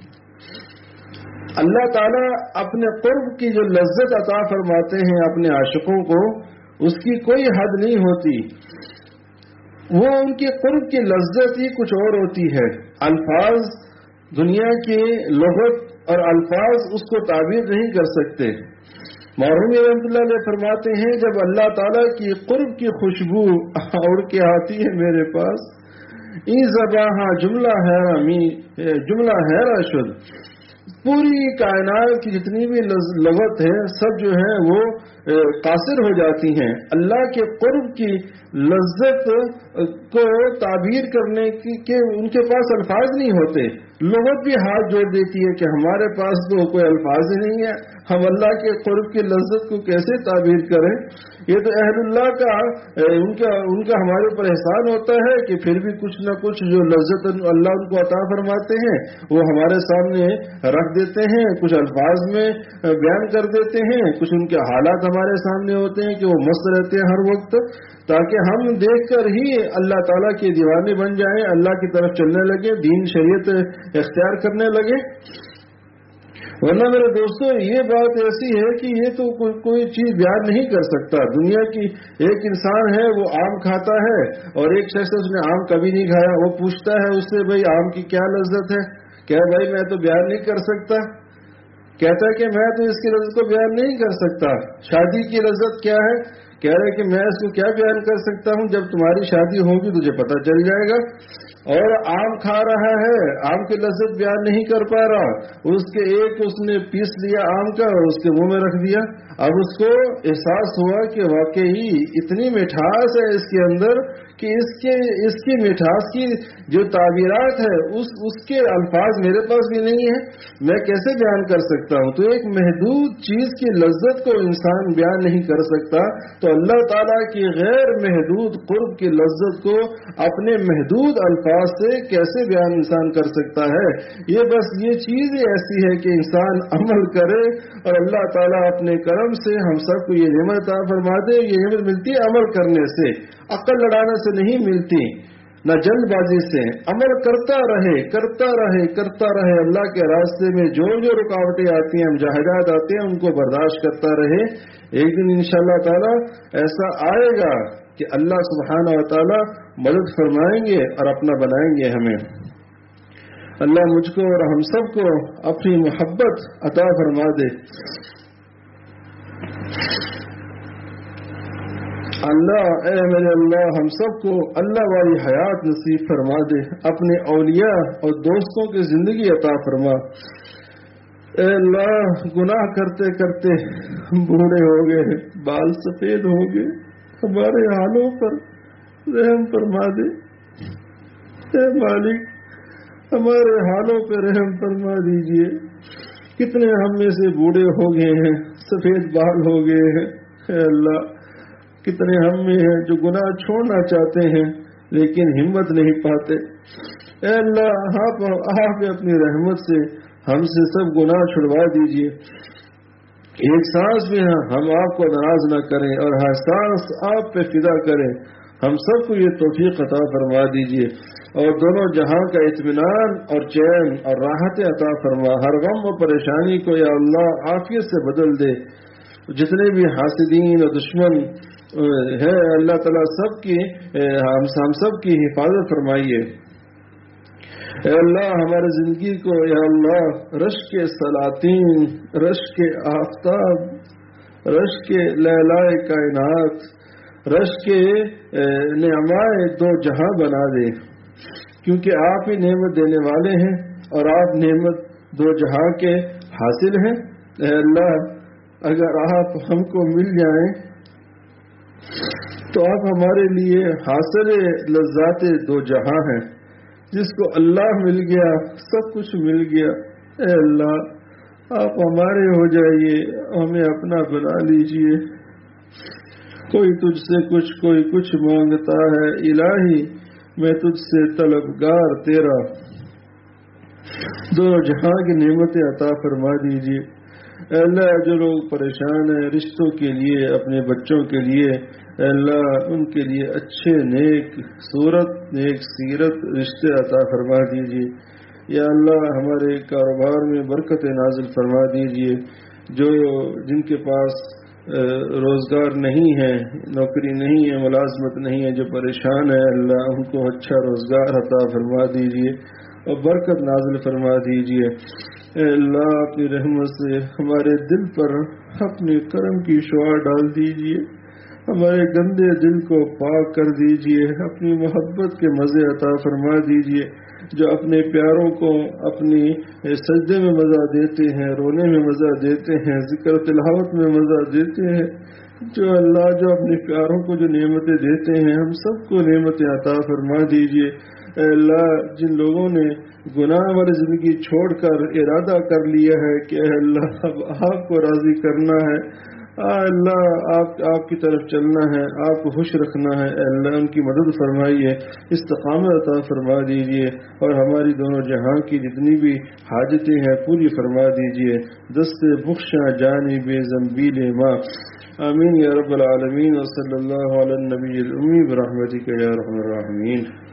اللہ تعالیٰ اپنے قرب کی جو لذت عطا فرماتے ہیں اپنے عاشقوں کو، اس کی کوئی حد نہیں ہوتی۔ وہ ان کے قرب کی لذت ہی کچھ اور ہوتی ہے. الفاظ دنیا کے لغت اور الفاظ اس کو تعبیر نہیں کر سکتے. مورمی رحمۃ اللہ علیہ فرماتے ہیں جب اللہ تعالیٰ کی قرب کی خوشبو اڑ کے آتی ہے میرے پاس، ای زباں جملہ حیرہ شد، پوری کائنات کی جتنی بھی لغت ہے سب جو ہے وہ قاصر ہو جاتی ہیں. اللہ کے قرب کی لذت کو تعبیر کرنے کے ان کے پاس الفاظ نہیں ہوتے. لغت بھی ہاتھ جوڑ دیتی ہے کہ ہمارے پاس تو کوئی الفاظ ہی نہیں ہے، ہم اللہ کے قرب کی لذت کو کیسے تعبیر کریں. یہ تو اہل اللہ کا ان کا ہمارے اوپر احسان ہوتا ہے کہ پھر بھی کچھ نہ کچھ جو لذت اللہ ان کو عطا فرماتے ہیں وہ ہمارے سامنے رکھ دیتے ہیں، کچھ الفاظ میں بیان کر دیتے ہیں، کچھ ان کے حالات ہمارے سامنے ہوتے ہیں کہ وہ مست رہتے ہیں ہر وقت، تاکہ ہم دیکھ کر ہی اللہ تعالیٰ کے دیوانے بن جائیں، اللہ کی طرف چلنے لگے، دین شریعت اختیار کرنے لگے. ورنہ میرے دوستو یہ بات ایسی ہے کہ یہ تو کوئی چیز بیان نہیں کر سکتا. دنیا کی ایک انسان ہے وہ آم کھاتا ہے اور ایک شخص اس نے آم کبھی نہیں کھایا، وہ پوچھتا ہے اس سے بھائی آم کی کیا لذت ہے، کیا بھائی میں تو بیان نہیں کر سکتا. کہتا ہے کہ میں تو اس کی لذت کو بیان نہیں کر سکتا. شادی کی لذت کیا ہے، کہہ رہے کہ میں اس کو کیا بیان کر سکتا ہوں، جب تمہاری شادی ہوگی تجھے پتہ چل جائے گا. اور آم کھا رہا ہے، آم کی لذت بیان نہیں کر پا رہا، اس نے پیس لیا آم کا اور اس کے منہ میں رکھ دیا. اب اس کو احساس ہوا کہ واقعی اتنی مٹھاس ہے اس کے اندر کہ اس کی مٹھاس کی جو تعبیرات ہے اس کے الفاظ میرے پاس بھی نہیں ہے، میں کیسے بیان کر سکتا ہوں. تو ایک محدود چیز کی لذت کو انسان بیان نہیں کر سکتا، تو اللہ تعالیٰ کی غیر محدود قرب کی لذت کو اپنے محدود الفاظ سے کیسے بیان انسان کر سکتا ہے. یہ چیز ایسی ہے کہ انسان عمل کرے اور اللہ تعالیٰ اپنے کرم سے ہم سب کو یہ نعمت عطا فرما دے. یہ نعمت ملتی ہے عمل کرنے سے، عقل لڑانے سے نہیں ملتی، نہ جلد بازی سے. عمل کرتا رہے اللہ کے راستے میں جو رکاوٹیں آتی ہیں، مجاہدات آتے ہیں، ان کو برداشت کرتا رہے. ایک دن انشاءاللہ تعالی ایسا آئے گا کہ اللہ سبحانہ و تعالی مدد فرمائیں گے اور اپنا بنائیں گے ہمیں. اللہ مجھ کو اور ہم سب کو اپنی محبت عطا فرما دے. اللہ، اے میرے اللہ، ہم سب کو اللہ والی حیات نصیب فرما دے، اپنے اولیاء اور دوستوں کی زندگی عطا فرما. اے اللہ، گناہ کرتے کرتے ہم بوڑھے ہو گئے، بال سفید ہو گئے، ہمارے حالوں پر رحم فرما دے. اے مالک، ہمارے حالوں پہ رحم فرما دیجئے. کتنے ہم میں سے بوڑھے ہو گئے ہیں، سفید بال ہو گئے ہیں. اے اللہ، کتنے ہم میں ہیں جو گناہ چھوڑنا چاہتے ہیں لیکن ہمت نہیں پاتے. اے اللہ، آپ اپنی رحمت سے ہم سے سب گناہ چھڑوا دیجئے. ایک سانس بھی ہم آپ کو ناراض نہ کریں اور ہر سانس آپ پہ فدا کریں. ہم سب کو یہ توفیق عطا فرما دیجئے اور دونوں جہاں کا اطمینان اور چین اور راحت عطا فرما. ہر غم و پریشانی کو یا اللہ عافیت سے بدل دے. جتنے بھی حاسدین اور دشمن ہے اللہ تعالیٰ سب کی ہم سب کی حفاظت فرمائیے. اے اللہ، ہماری زندگی کو یا اللہ رشک سلاطین، رشک آفتاب، رشک لیلائے کائنات، رشک نعمائے دو جہاں بنا دے، کیونکہ آپ ہی نعمت دینے والے ہیں اور آپ نعمت دو جہاں کے حاصل ہیں. اے اللہ، اگر آپ ہم کو مل جائیں تو آپ ہمارے لیے حاصل لذات دو جہاں ہیں. جس کو اللہ مل گیا سب کچھ مل گیا. اے اللہ، آپ ہمارے ہو جائیے، ہمیں اپنا بنا لیجئے. کوئی تجھ سے کچھ، کوئی کچھ مانگتا ہے، الہی میں تجھ سے طلبگار تیرا. دونوں جہاں کی نعمتیں عطا فرما دیجئے. اے اللہ، جو لوگ پریشان ہیں رشتوں کے لیے، اپنے بچوں کے لیے، اے اللہ ان کے لیے اچھے نیک صورت، نیک سیرت رشتے عطا فرما دیجئے. یا اللہ، ہمارے کاروبار میں برکت نازل فرما دیجئے. جن کے پاس روزگار نہیں ہے، نوکری نہیں ہے، ملازمت نہیں ہے، جو پریشان ہے اللہ ان کو اچھا روزگار عطا فرما دیجئے اور برکت نازل فرما دیجئے۔ اے اللہ اپنی رحمت سے ہمارے دل پر اپنی کرم کی شعاع ڈال دیجئے، ہمارے گندے دل کو پاک کر دیجئے، اپنی محبت کے مزے عطا فرما دیجئے۔ جو اپنے پیاروں کو اپنی سجدے میں مزہ دیتے ہیں، رونے میں مزہ دیتے ہیں، ذکر تلاوت میں مزہ دیتے ہیں، جو اللہ جو اپنے پیاروں کو جو نعمتیں دیتے ہیں ہم سب کو نعمتیں عطا فرما دیجئے۔ اے اللہ جن لوگوں نے گناہ والی زندگی چھوڑ کر ارادہ کر لیا ہے کہ اے اللہ اب آپ کو راضی کرنا ہے، اللہ آپ کی طرف چلنا ہے، آپ کو خوش رکھنا ہے، اے اللہ ان کی مدد فرمائیے، استقامت عطا فرما دیجئے اور ہماری دونوں جہاں کی جتنی بھی حاجتیں ہیں پوری فرما دیجئے۔ دست بخشاں جانی بے ذنبیل ماں، آمین یا رب العالمین، وصلی اللہ علی النبی الامی برحمتک یا ارحم الراحمین۔